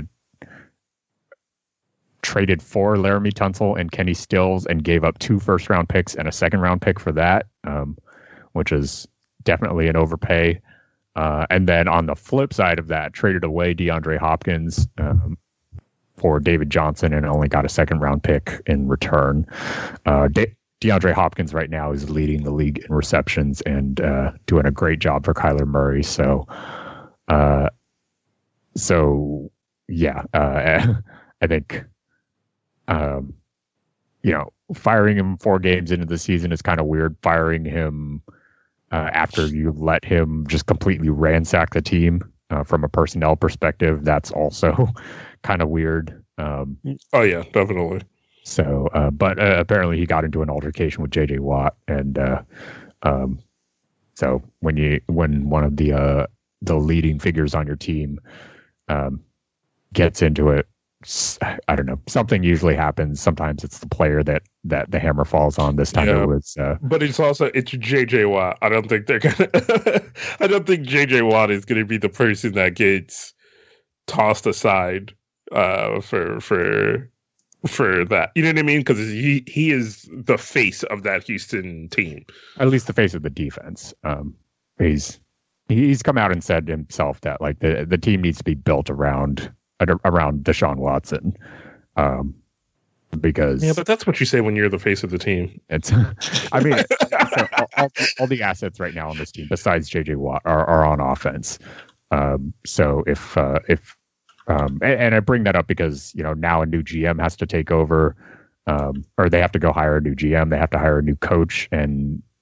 traded for Laramie Tunsil and Kenny Stills and gave up two first-round picks and a second-round pick for that, um, which is definitely an overpay. Uh, and then on the flip side of that, traded away DeAndre Hopkins um, for David Johnson and only got a second-round pick in return. Uh, De- DeAndre Hopkins right now is leading the league in receptions and uh, doing a great job for Kyler Murray. So, uh, so yeah, uh, I think, um, you know, firing him four games into the season is kind of weird. Firing him uh, after you let him just completely ransack the team uh, from a personnel perspective, that's also kind of weird. Um, oh yeah, definitely. So, uh, but uh, apparently he got into an altercation with J J Watt, and uh, um, so when you when one of the uh, the leading figures on your team um, gets into it, I don't know, something usually happens. Sometimes it's the player that that the hammer falls on. This time yeah, it was, uh, but it's also it's J J Watt. I don't think they're gonna. I don't think J J Watt is going to be the person that gets tossed aside uh, for for. for that, you know what I mean? Because he he is the face of that Houston team, at least the face of the defense. Um, he's he's come out and said himself that like the the team needs to be built around around Deshaun Watson, um, because yeah, but that's what you say when you're the face of the team. It's, I mean, so all, all, all the assets right now on this team besides J J Watt are are on offense. Um, so if uh, if Um, and, and I bring that up because, you know, now a new G M has to take over, um, or they have to go hire a new G M. They have to hire a new coach. And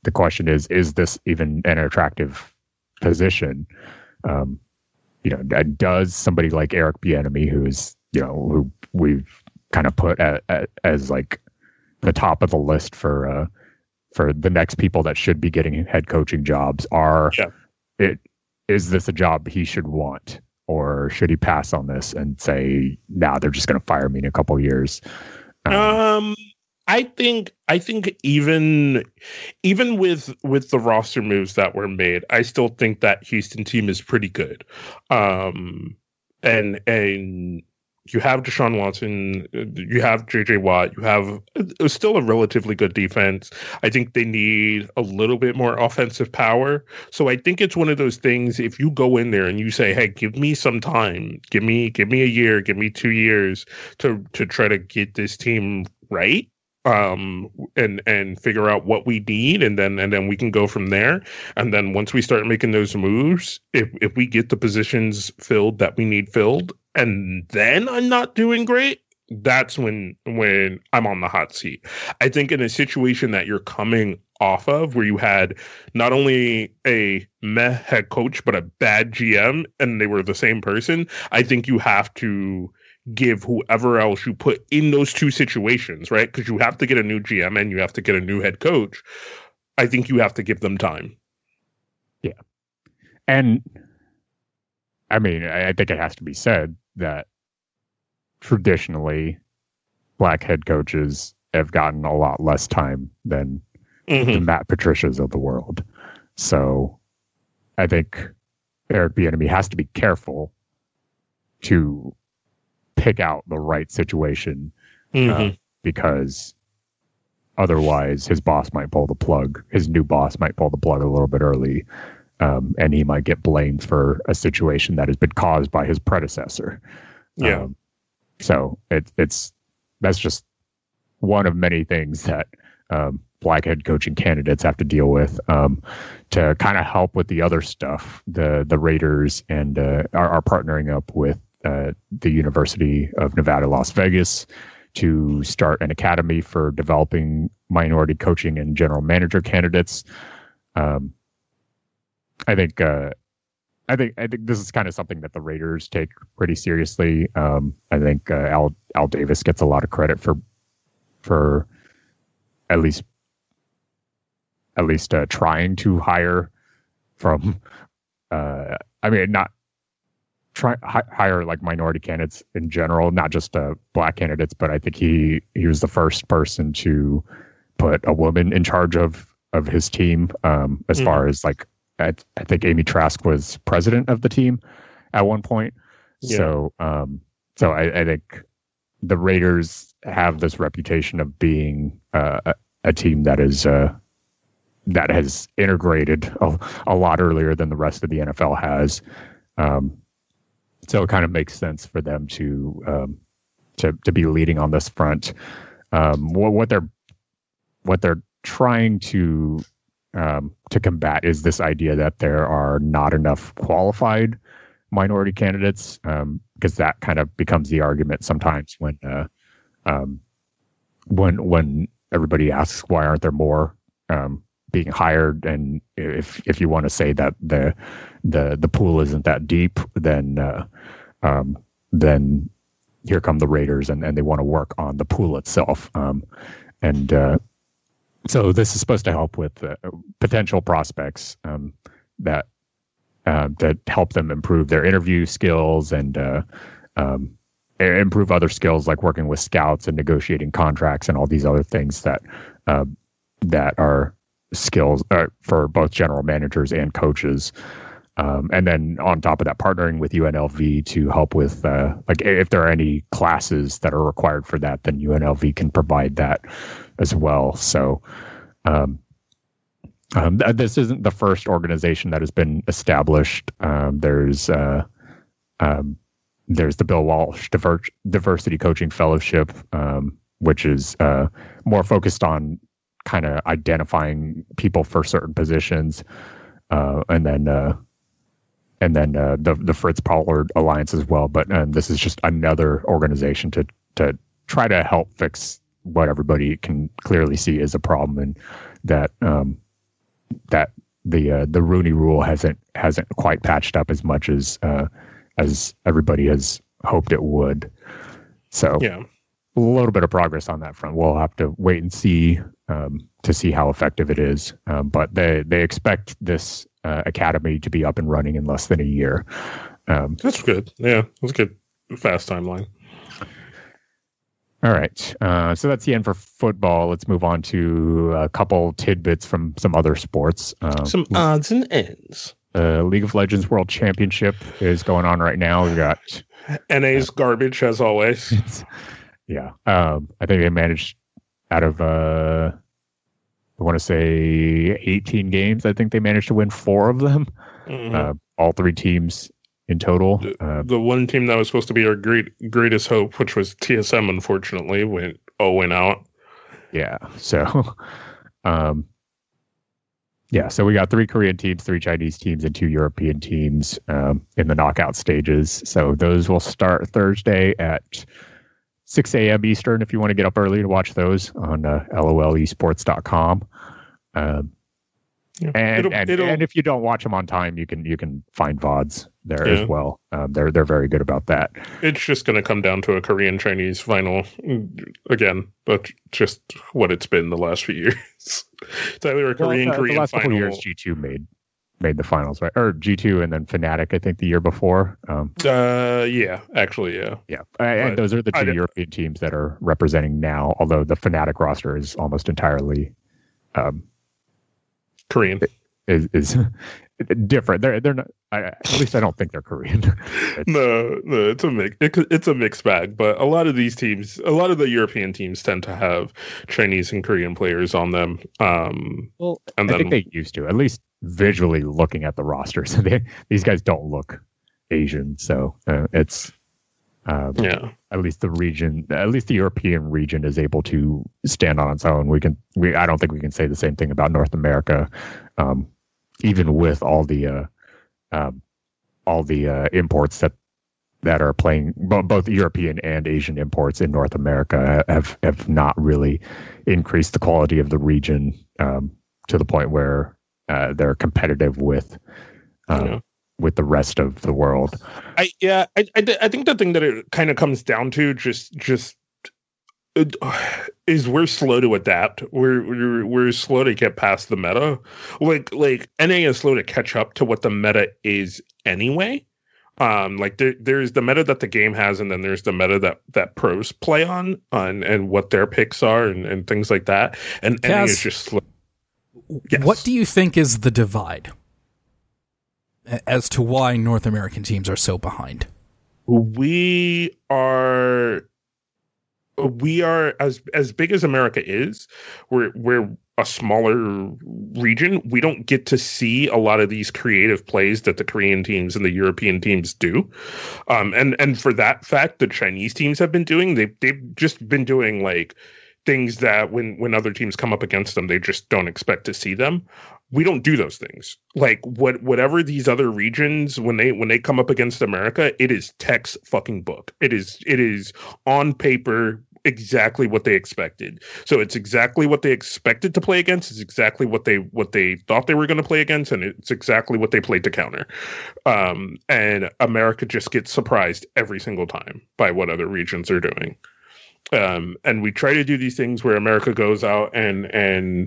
the question is, is this even an attractive position? Um, you know, does somebody like Eric Bieniemy, who's, you know, who we've kind of put at, at, as like the top of the list for uh, for the next people that should be getting head coaching jobs, are yeah. it is this a job he should want, or should he pass on this and say, nah, they're just going to fire me in a couple of years? Um, um, I think I think even even with with the roster moves that were made, I still think that Houston team is pretty good. Um, and and you have Deshaun Watson, you have J J Watt, you have uh, still a relatively good defense. I think they need a little bit more offensive power. So I think it's one of those things, if you go in there and you say, hey, give me some time, give me give me a year, give me two years to to try to get this team right, um and and figure out what we need, and then and then we can go from there. And then once we start making those moves, if if we get the positions filled that we need filled, and then I'm not doing great, that's when when I'm on the hot seat. I think in a situation that you're coming off of, where you had not only a meh head coach but a bad G M, and they were the same person, I think you have to give whoever else you put in those two situations, right? Because you have to get a new G M and you have to get a new head coach. I think you have to give them time. Yeah. And I mean, I think it has to be said that traditionally black head coaches have gotten a lot less time than mm-hmm. the Matt Patricias of the world. So I think Eric Bieniemy has to be careful to pick out the right situation, mm-hmm. uh, because otherwise his boss might pull the plug. His new boss might pull the plug a little bit early, um, and he might get blamed for a situation that has been caused by his predecessor. Yeah. Um, so it, it's that's just one of many things that um, black head coaching candidates have to deal with, um, to kind of help with the other stuff. The the Raiders and uh, are, are partnering up with Uh, the University of Nevada, Las Vegas, to start an academy for developing minority coaching and general manager candidates. Um, I think, uh, I think, I think this is kind of something that the Raiders take pretty seriously. Um, I think uh, Al Al Davis gets a lot of credit for, for at least, at least uh, trying to hire from. Uh, I mean, not. Try hi, hire like minority candidates in general, not just uh, black candidates, but I think he he was the first person to put a woman in charge of of his team. Um, as mm. far as like, I, I think Amy Trask was president of the team at one point. Yeah. So um, so I, I think the Raiders have this reputation of being uh, a, a team that is uh, that has integrated a, a lot earlier than the rest of the N F L has. Um, So it kind of makes sense for them to um, to to be leading on this front. Um, what, what they're what they're trying to um, to combat is this idea that there are not enough qualified minority candidates, um, because that kind of becomes the argument sometimes when uh, um, when when everybody asks why aren't there more um, being hired, and if if you want to say that the the the pool isn't that deep, then uh, um, then here come the Raiders, and, and they want to work on the pool itself, um, and uh, so this is supposed to help with uh, potential prospects um, that uh, to help them improve their interview skills and uh, um, improve other skills like working with scouts and negotiating contracts and all these other things that uh, that are skills uh, for both general managers and coaches. Um, and then on top of that, partnering with U N L V to help with, uh, like if there are any classes that are required for that, then U N L V can provide that as well. So um, um, th- this isn't the first organization that has been established. Um, there's uh, um, there's the Bill Walsh Diver- Diversity Coaching Fellowship, um, which is uh, more focused on kind of identifying people for certain positions, uh, and then uh, and then uh, the the Fritz Pollard Alliance as well. But um, this is just another organization to to try to help fix what everybody can clearly see is a problem, and that um, that the uh, the Rooney Rule hasn't hasn't quite patched up as much as uh, as everybody has hoped it would. So yeah, a little bit of progress on that front. We'll have to wait and see um, to see how effective it is. Um, but they they expect this uh, academy to be up and running in less than a year. Um, That's good. Yeah, that's a good fast timeline. All right. Uh, so that's the end for football. Let's move on to a couple tidbits from some other sports. Um, Some odds and ends. Uh, League of Legends World Championship is going on right now. We got N A's garbage as always. yeah. Um, I think they managed out of uh, I want to say eighteen games. I think they managed to win four of them. Mm-hmm. Uh, all three teams in total. The, Uh, the one team that was supposed to be our great greatest hope, which was T S M, unfortunately went oh went out. yeah. So, um, yeah. So we got three Korean teams, three Chinese teams, and two European teams um, in the knockout stages. So those will start Thursday at six a.m. Eastern. If you want to get up early to watch those on uh, L O L esports dot com. Um, Yeah. and It'll- and, it'll- and if you don't watch them on time, you can you can find V O Ds there Yeah. as well. Um, they're they're very good about that. It's just going to come down to a Korean Chinese final again, but just what it's been the last few years. It's either a Korean Well, the, Korean the last final. couple of years, G two made made the finals, right? Or G two and then Fnatic, I think the year before. Um, Uh, yeah, actually, yeah. yeah, and But those are the I two didn't- European teams that are representing now. Although the Fnatic roster is almost entirely um, Korean. is is different. They're they're not. I, at least I don't think they're Korean. No, no, it's a mix. It, it's a mixed bag, but a lot of these teams, a lot of the European teams, tend to have Chinese and Korean players on them. Um, Well, and I then think they used to, at least visually looking at the rosters. They, these guys don't look Asian, so uh, it's um, yeah, at least the region, at least the European region, is able to stand on its own. We can, we I don't think we can say the same thing about North America, um, even with all the uh, um, all the uh, imports that that are playing, bo- both European and Asian imports in North America have have not really increased the quality of the region um, to the point where uh, they're competitive with uh, yeah. with the rest of the world. I yeah, I, I, I think the thing that it kind of comes down to just just it, is we're slow to adapt. We're, we're we're slow to get past the meta. Like like N A is slow to catch up to what the meta is anyway. Um, like there there's the meta that the game has, and then there's the meta that that pros play on, on and what their picks are, and, and things like that. And N A is Kaz, just slow. Yes. What do you think is the divide a- as to why North American teams are so behind? We are we are as as big as America is, we're we're a smaller region. We don't get to see a lot of these creative plays that the Korean teams and the European teams do. Um and and for that fact, the Chinese teams have been doing, they they've just been doing like things that when when other teams come up against them, they just don't expect to see them. We don't do those things. Like what whatever these other regions, when they when they come up against America, it is text fucking book. It is it is on paper exactly what they expected. So it's exactly what they expected to play against. It's exactly what they what they thought they were going to play against, and it's exactly what they played to counter. Um, and America just gets surprised every single time by what other regions are doing. Um, and we try to do these things where America goes out and and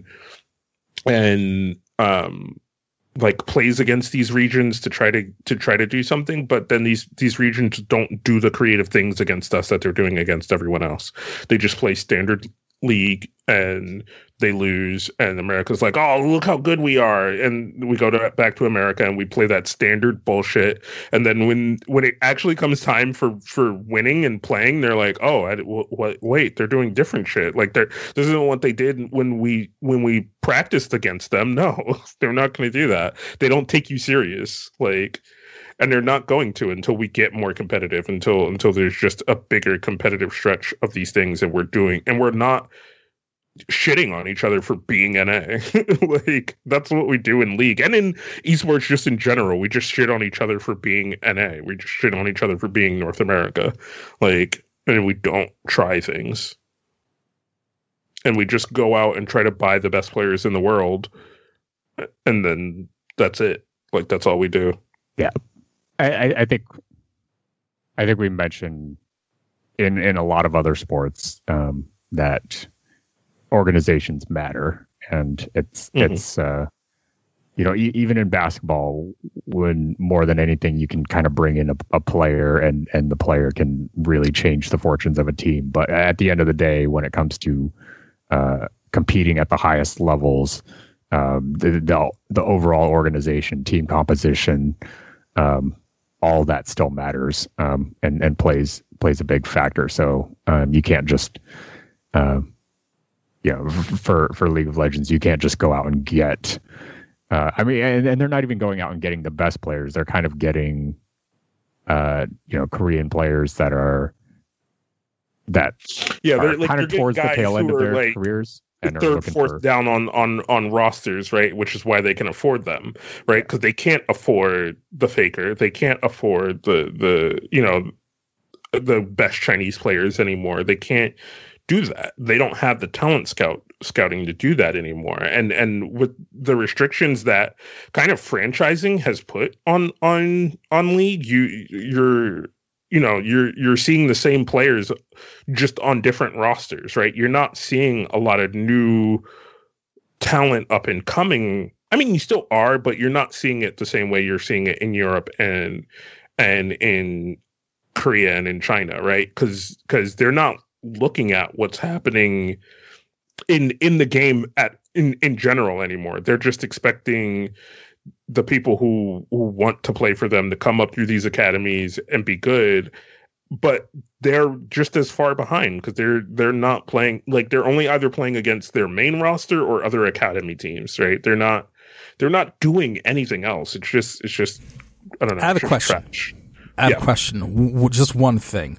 and um like plays against these regions to try to to try to do something, but then these these regions don't do the creative things against us that they're doing against everyone else. They just play standard league and they lose, and America's like, oh, look how good we are, and we go to back to America and we play that standard bullshit, and then when when it actually comes time for for winning and playing, they're like, oh, I, w- w- wait, they're doing different shit. Like they're this isn't what they did when we when we practiced against them. No, they're not going to do that. They don't take you serious, like, and they're not going to until we get more competitive, until until there's just a bigger competitive stretch of these things, and we're doing, and we're not shitting on each other for being N A. Like that's what we do in league and in esports just in general. We just shit on each other for being N A. We just shit on each other for being North America. Like, and we don't try things. And we just go out and try to buy the best players in the world and then that's it. Like that's all we do. Yeah, I, I, I think I think we mentioned in in a lot of other sports um, that organizations matter, and it's mm-hmm. it's uh, you know e- even in basketball, when more than anything you can kind of bring in a, a player and and the player can really change the fortunes of a team. But at the end of the day, when it comes to uh, competing at the highest levels, um, the, the the overall organization, team composition, um, all that still matters um, and and plays plays a big factor. So um, you can't just uh, you know for for League of Legends, you can't just go out and get. Uh, I mean, and, and they're not even going out and getting the best players. They're kind of getting, uh, you know, Korean players that are that yeah, are they're like, kind of towards the tail end of their like, careers. And third, fourth for... down on, on, on rosters, right? Which is why they can afford them, right? Because they can't afford the Faker. They can't afford the the you know the best Chinese players anymore. They can't do that. They don't have the talent scout scouting to do that anymore. And and with the restrictions that kind of franchising has put on on on league, you you're you know you're you're seeing the same players just on different rosters, right? You're not seeing a lot of new talent up and coming. I mean, you still are, but you're not seeing it the same way you're seeing it in Europe and and in Korea and in China, right? Because because they're not looking at what's happening in in the game at in in general anymore. They're just expecting the people who who want to play for them to come up through these academies and be good, but they're just as far behind because they're they're not playing, like they're only either playing against their main roster or other academy teams, right? They're not they're not doing anything else. It's just it's just I don't know. I have a question. Trash. I have yeah. a question. W- just one thing.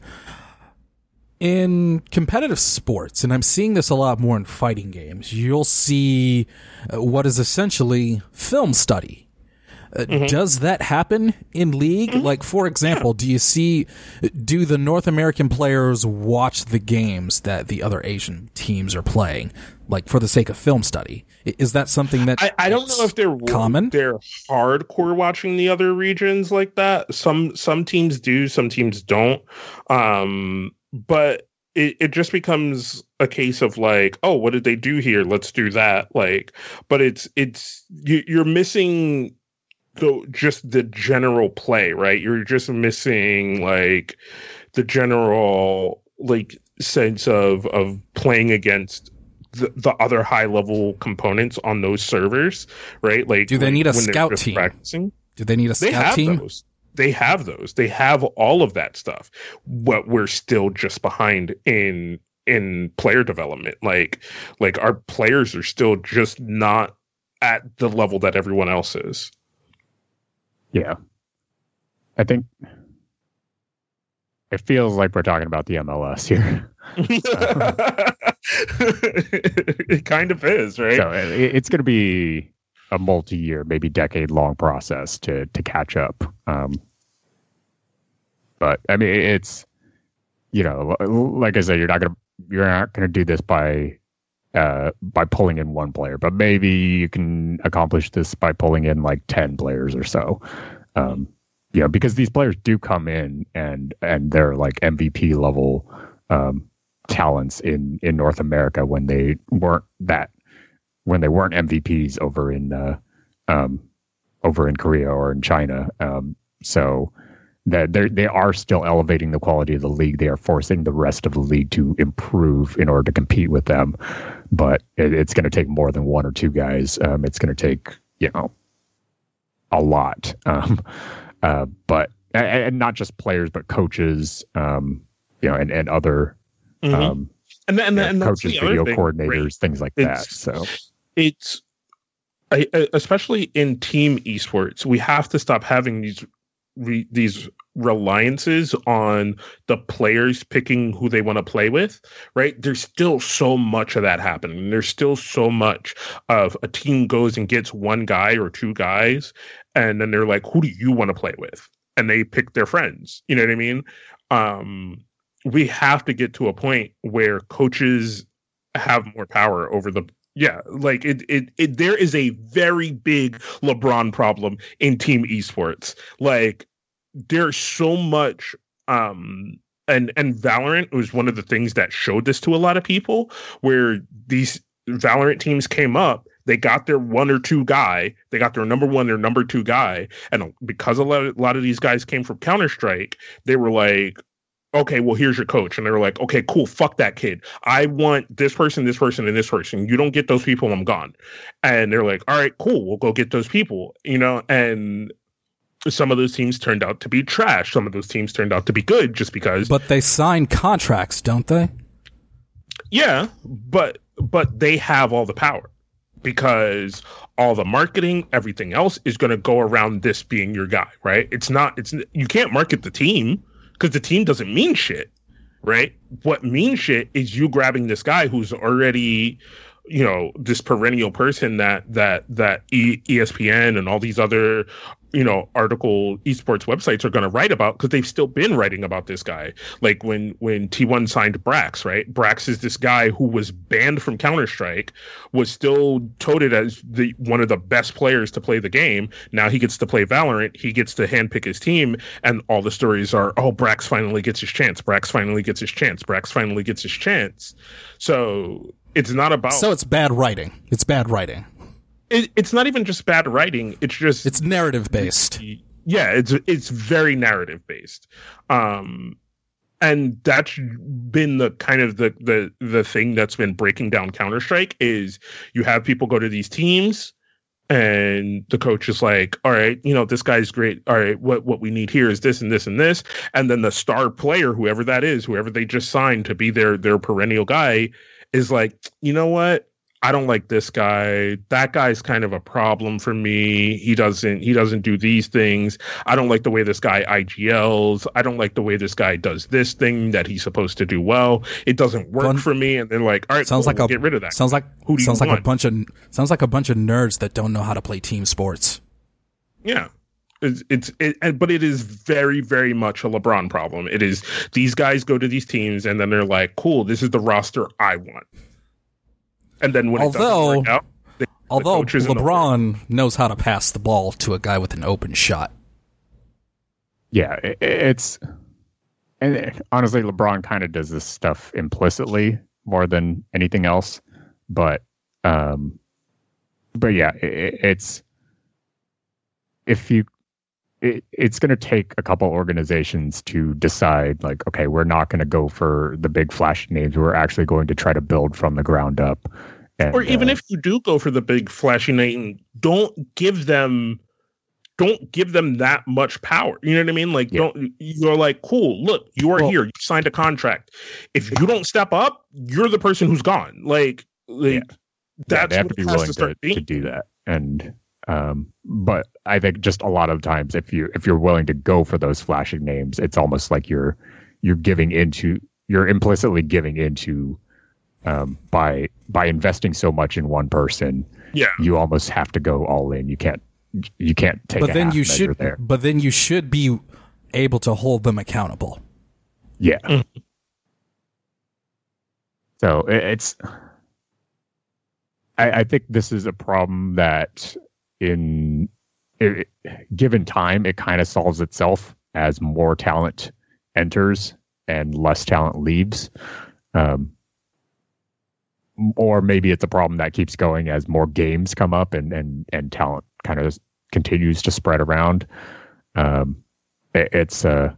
In competitive sports, and I'm seeing this a lot more in fighting games, you'll see what is essentially film study. Uh, mm-hmm. Does that happen in League? Mm-hmm. Like, for example, do you see, do the North American players watch the games that the other Asian teams are playing, like for the sake of film study? Is that something that I, I don't know if they're common? They're hardcore watching the other regions like that. Some some teams do, some teams don't. Um, But it, it just becomes a case of like, oh, what did they do here? Let's do that. Like, but it's it's you, you're missing the just the general play, right? You're just missing like the general like sense of of playing against the, the other high level components on those servers, right? Like, do they like need a scout team? Practicing? Do they need a scout they have team? Those. They have those. They have all of that stuff. But we're still just behind in in player development. Like like our players are still just not at the level that everyone else is. Yeah. I think it feels like we're talking about the M L S here. It kind of is, right? So it, it's going to be a multi-year, maybe decade-long process to to catch up. Um, but I mean, it's you know, like I said, you're not gonna you're not gonna do this by uh, by pulling in one player, but maybe you can accomplish this by pulling in like ten players or so. Um, you know, because these players do come in and and they're like M V P level um, talents in in North America when they weren't that. when they weren't M V Ps over in uh, um, over in Korea or in China. Um, so that they they are still elevating the quality of the league. They are forcing the rest of the league to improve in order to compete with them. But it, it's going to take more than one or two guys. Um, it's going to take, you know, a lot. Um, uh, but and, and not just players, but coaches, um, you know, and, and other mm-hmm. um, and, and, you know, and coaches, video thing, Uh, coordinators, right? things like It's, that. So it's I, especially in team esports, we have to stop having these re, these reliances on the players picking who they want to play with, right? There's still so much of that happening. There's still so much of a team goes and gets one guy or two guys, and then they're like, who do you want to play with? And they pick their friends. You know what I mean? Um, we have to get to a point where coaches have more power over the Yeah, like it, it, it, there is a very big LeBron problem in team esports. Like, there's so much, um, and and Valorant was one of the things that showed this to a lot of people, where these Valorant teams came up, they got their one or two guy, they got their number one, their number two guy, and because a lot of, a lot of these guys came from Counter-Strike, they were like, okay, well, here's your coach. And they were like, okay, cool, fuck that kid. I want this person, this person, and this person. You don't get those people, I'm gone. And they're like, all right, cool, we'll go get those people, you know? And some of those teams turned out to be trash. Some of those teams turned out to be good just because. But they sign contracts, don't they? Yeah, but but they have all the power because all the marketing, everything else is going to go around this being your guy, right? It's not, it's, you can't market the team, because the team doesn't mean shit, right? What means shit is you grabbing this guy who's already, you know, this perennial person that that that e- ESPN and all these other, you know, article esports websites are going to write about, because they've still been writing about this guy. Like when when T one signed Brax, right? Brax is this guy who was banned from Counter-Strike, was still touted as the one of the best players to play the game. Now he gets to play Valorant. He gets to handpick his team, and all the stories are, oh, Brax finally gets his chance. Brax finally gets his chance. Brax finally gets his chance. So it's not about. So it's bad writing. It's bad writing. It, it's not even just bad writing. It's just it's narrative based. Yeah, it's it's very narrative based, um, and that's been the kind of the the the thing that's been breaking down Counter-Strike. Is you have people go to these teams, and the coach is like, all right, you know, this guy's great. All right, what what we need here is this and this and this, and then the star player, whoever that is, whoever they just signed to be their their perennial guy, is like, you know what? I don't like this guy. That guy's kind of a problem for me. He doesn't he doesn't do these things. I don't like the way this guy I G Ls. I don't like the way this guy does this thing that he's supposed to do well. It doesn't work Fun. for me. And they're like, all right, sounds cool, like we'll a, get rid of that. Sounds like Who do sounds you like want? a bunch of sounds like a bunch of nerds that don't know how to play team sports. Yeah. It's, it's it, but it is very, very much a LeBron problem. It is these guys go to these teams and then they're like, cool, this is the roster I want. And then when although, it doesn't work out, they, although the LeBron knows how to pass the ball to a guy with an open shot. Yeah, it, it's and honestly, LeBron kind of does this stuff implicitly more than anything else. But, um, but yeah, it, it's if you. It, it's going to take a couple organizations to decide, like, okay, we're not going to go for the big flashy names. We're actually going to try to build from the ground up. And, or even uh, if you do go for the big flashy name, don't give them, don't give them that much power. You know what I mean? Like, yeah. don't. You're like, cool. Look, you are well, here. You signed a contract. If you don't step up, you're the person who's gone. Like, like yeah. that's yeah, they have what to be it has willing to, start to, to do that. And. Um, but I think just a lot of times, if you if you're willing to go for those flashing names, it's almost like you're you're giving into you're implicitly giving into um, by by investing so much in one person. Yeah, you almost have to go all in. You can't you can't take. But a then half you measure should. There. But then you should be able to hold them accountable. Yeah. Mm. So it, it's. I, I think this is a problem that. In it, given time, it kind of solves itself as more talent enters and less talent leaves. Um, or maybe it's a problem that keeps going as more games come up and, and, and talent kind of continues to spread around. Um, it, it's uh,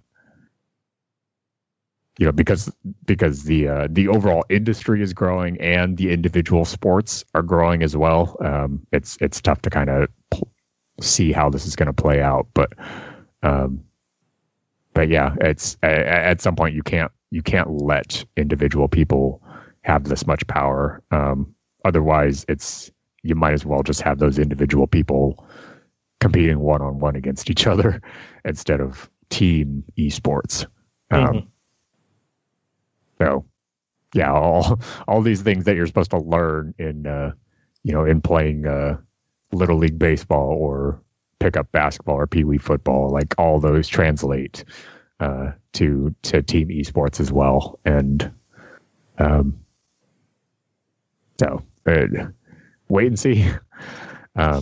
you know, because because the uh, the overall industry is growing and the individual sports are growing as well. Um, it's it's tough to kind of pl- see how this is going to play out, but um, but yeah, it's at, at some point you can't you can't let individual people have this much power. Um, otherwise, it's you might as well just have those individual people competing one on one against each other instead of team esports. Um, mm-hmm. So, yeah, all all these things that you're supposed to learn in, uh, you know, in playing uh, Little League baseball or pickup basketball or Pee Wee football, like all those translate uh, to to team esports as well. And um, so, uh, wait and see. um,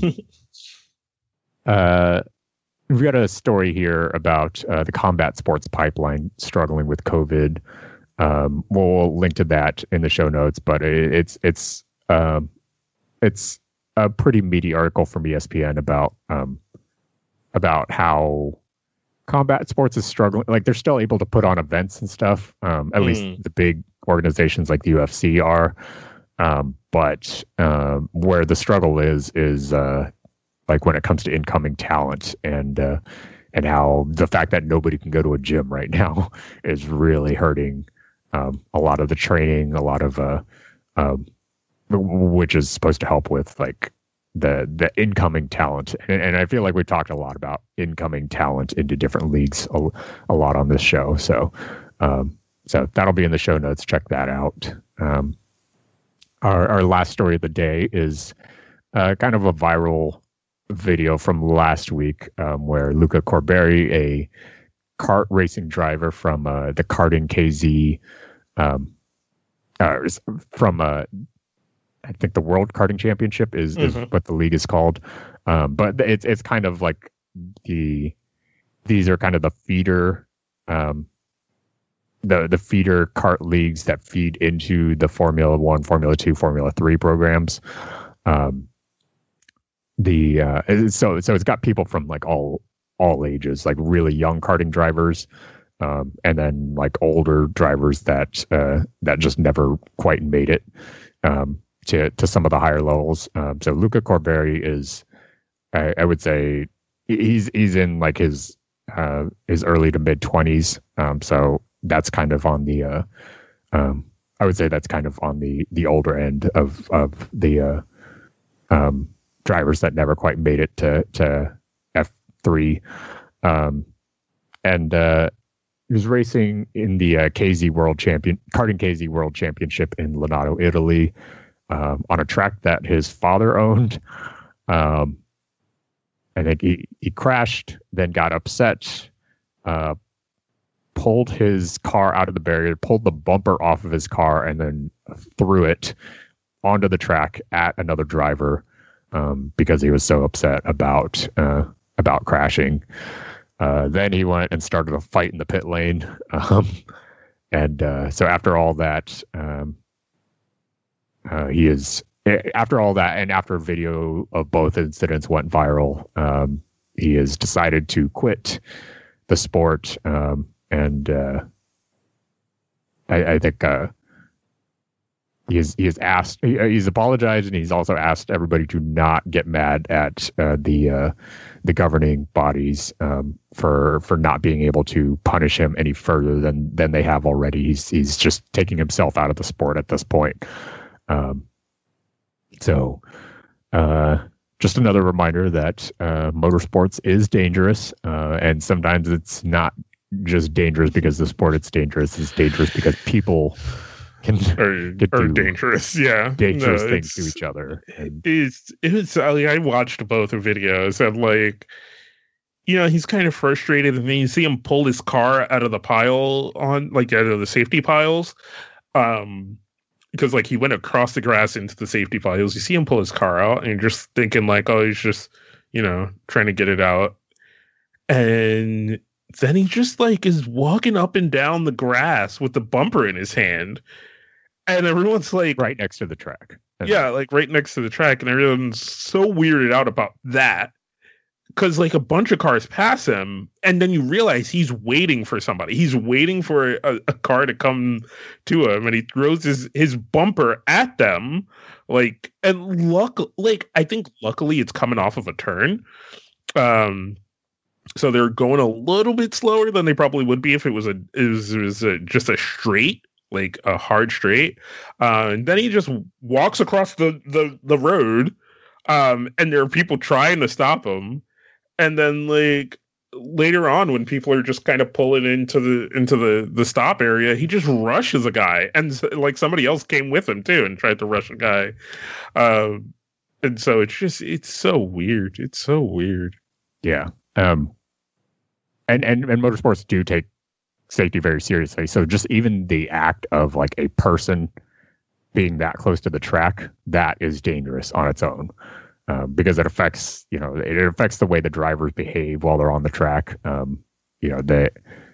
uh, we've got a story here about uh, the combat sports pipeline struggling with COVID. Um, we'll link to that in the show notes, but it, it's it's um, it's a pretty meaty article from E S P N about um, about how combat sports is struggling. Like they're still able to put on events and stuff. Um, at mm. least the big organizations like the U F C are. Um, but um, where the struggle is is uh, like when it comes to incoming talent and uh, and how the fact that nobody can go to a gym right now is really hurting um, a lot of the training, a lot of uh, um, which is supposed to help with like the the incoming talent. And, and I feel like we talked a lot about incoming talent into different leagues a, a lot on this show. So um, so that'll be in the show notes. Check that out. Um, our our last story of the day is uh, kind of a viral video from last week um, where Luca Corberi, a kart racing driver from uh, the Karting K Z, um, uh, from uh, I think the World Karting Championship is, mm-hmm. is what the league is called, um, but it's it's kind of like the these are kind of the feeder um, the the feeder kart leagues that feed into the Formula One, Formula Two, Formula Three programs. Um, the uh, so so it's got people from like all all ages, like really young karting drivers, um, and then like older drivers that uh, that just never quite made it um, to to some of the higher levels. Um, so Luca Corberi is, I, I would say, he's he's in like his uh, his early to mid twenties. Um, so that's kind of on the uh, um, I would say that's kind of on the the older end of of the uh, um, drivers that never quite made it to to F three, um, and uh, he was racing in the uh, K Z World Champion Karting K Z World Championship in Lonato, Italy, um, on a track that his father owned. Um, I think he, he crashed, then got upset, uh, pulled his car out of the barrier, pulled the bumper off of his car, and then threw it onto the track at another driver um, because he was so upset about uh, about crashing. Uh, then he went and started a fight in the pit lane. Um, and uh, so after all that, um, uh, he is... After all that, and after a video of both incidents went viral, um, he has decided to quit the sport. Um, and uh, I, I think uh, he has he has asked, he, he's apologized, and he's also asked everybody to not get mad at uh, the uh, the governing bodies um, for for not being able to punish him any further than than they have already. He's he's just taking himself out of the sport at this point. Um, So, uh, just another reminder that uh, motorsports is dangerous, uh, and sometimes it's not just dangerous because the sport it's dangerous. It's dangerous because people can, are, can are do dangerous. Yeah, dangerous no, things to each other. And, it's it's. I, mean, I watched both videos and like, you know, he's kind of frustrated, and then you see him pull his car out of the pile on like out of the safety piles. Um. Because like he went across the grass into the safety piles. You see him pull his car out, and you're just thinking like, oh, he's just, you know, trying to get it out. And then he just like is walking up and down the grass with the bumper in his hand, and everyone's like right next to the track. Yeah, like right next to the track, and everyone's so weirded out about that. Because like a bunch of cars pass him, and then you realize he's waiting for somebody. He's waiting for a, a car to come to him, and he throws his, his bumper at them. Like, and luck, like I think luckily it's coming off of a turn, um, so they're going a little bit slower than they probably would be if it was a it was, it was a, just a straight, like a hard straight. Uh, and then he just walks across the the the road, um, and there are people trying to stop him. And then, like later on, when people are just kind of pulling into the into the, the stop area, he just rushes a guy, and like somebody else came with him too and tried to rush a guy. Um, and so it's just it's so weird. It's so weird. Yeah. Um. And and and motorsports do take safety very seriously. So just even the act of like a person being that close to the track, that is dangerous on its own. Um, because it affects, you know, it affects the way the drivers behave while they're on the track. Um, you know, they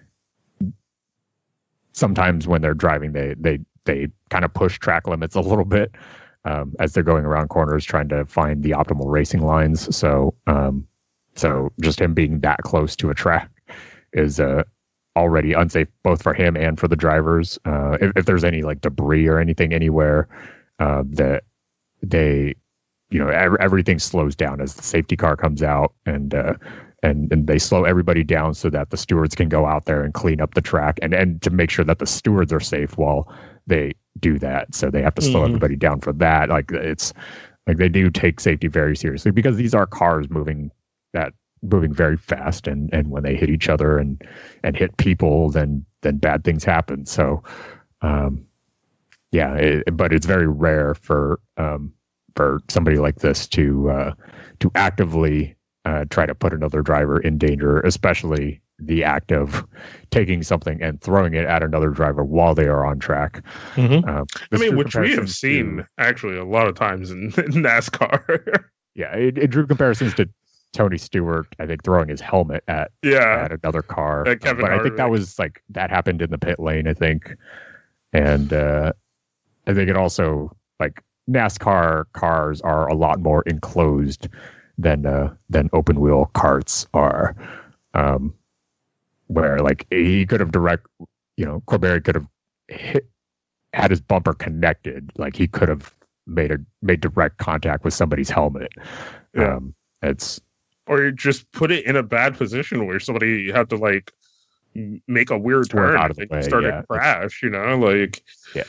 sometimes when they're driving, they they they kind of push track limits a little bit um, as they're going around corners, trying to find the optimal racing lines. So, um, so just him being that close to a track is uh, already unsafe, both for him and for the drivers. Uh, if, if there's any like debris or anything anywhere, uh, that they you know, everything slows down as the safety car comes out, and uh, and and they slow everybody down so that the stewards can go out there and clean up the track, and and to make sure that the stewards are safe while they do that. So they have to slow mm-hmm. everybody down for that. Like it's like they do take safety very seriously, because these are cars moving that moving very fast, and and when they hit each other and and hit people, then then bad things happen. So um, yeah, it, but it's very rare for um, for somebody like this to uh, to actively uh, try to put another driver in danger, especially the act of taking something and throwing it at another driver while they are on track. Mm-hmm. Uh, I mean, which we have seen to, actually a lot of times in, in NASCAR. yeah, it, it drew comparisons to Tony Stewart, I think, throwing his helmet at yeah at another car. At Kevin um, but Harvick. I think that was like that happened in the pit lane, I think, and uh, I think it also like. NASCAR cars are a lot more enclosed than uh, than open wheel karts are, um, where like he could have direct, you know, Corberry could have hit, had his bumper connected, like he could have made a made direct contact with somebody's helmet. Yeah. Um, it's or you just put it in a bad position where somebody had to like make a weird turn out of the way, start yeah. a crash, you know, like yeah.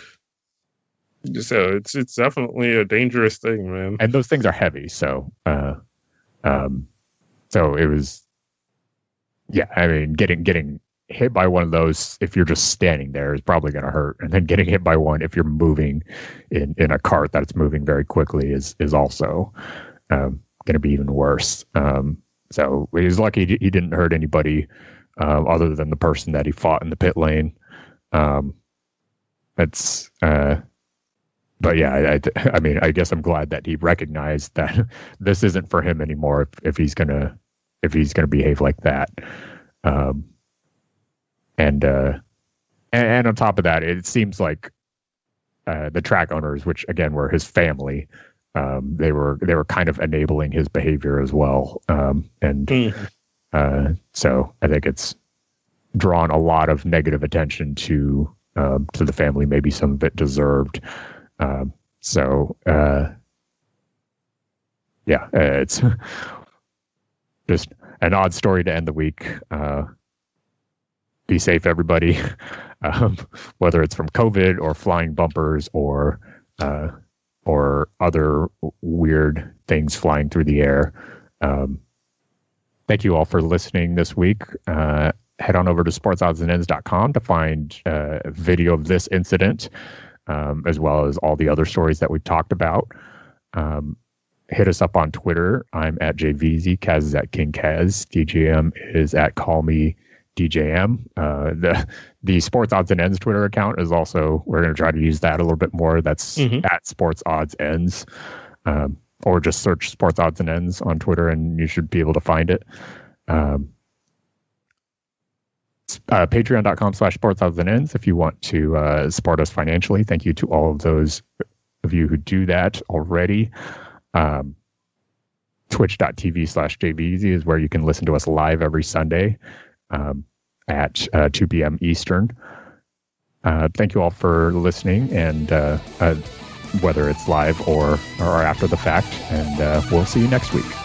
So it's it's definitely a dangerous thing, man. And those things are heavy, so uh, um, so it was, yeah. I mean, getting getting hit by one of those if you're just standing there is probably going to hurt, and then getting hit by one if you're moving in, in a cart that's moving very quickly is is also um, going to be even worse. Um, so he's lucky he didn't hurt anybody uh, other than the person that he fought in the pit lane. Um, that's. Uh, But yeah, I, I, I mean, I guess I'm glad that he recognized that this isn't for him anymore. If, if he's gonna, if he's gonna behave like that, um, and, uh, and and on top of that, it seems like uh, the track owners, which again were his family, um, they were they were kind of enabling his behavior as well, um, and mm. uh, so I think it's drawn a lot of negative attention to um, to the family. Maybe some of it deserved. Um, so, uh, yeah, uh, it's just an odd story to end the week. Uh, be safe, everybody, um, whether it's from COVID or flying bumpers or, uh, or other weird things flying through the air. Um, thank you all for listening this week. Uh, head on over to sports odds and ends dot com to find uh, a video of this incident. Um, as well as all the other stories that we've talked about. Um, hit us up on Twitter. I'm at J V Z. Kaz is at King Kaz. D J M is at Call Me D J M. Uh, the the Sports Odds and Ends Twitter account is also, we're going to try to use that a little bit more. That's mm-hmm. at Sports Odds Ends. Um, or just search Sports Odds and Ends on Twitter and you should be able to find it. Um, Uh, Patreon.com slash sports odds and ends if you want to uh, support us financially. Thank you to all of those of you who do that already. Um, Twitch.tv slash JVZ is where you can listen to us live every Sunday um, at uh, two p.m. Eastern. Uh, thank you all for listening, and uh, uh, whether it's live or, or after the fact, and uh, we'll see you next week.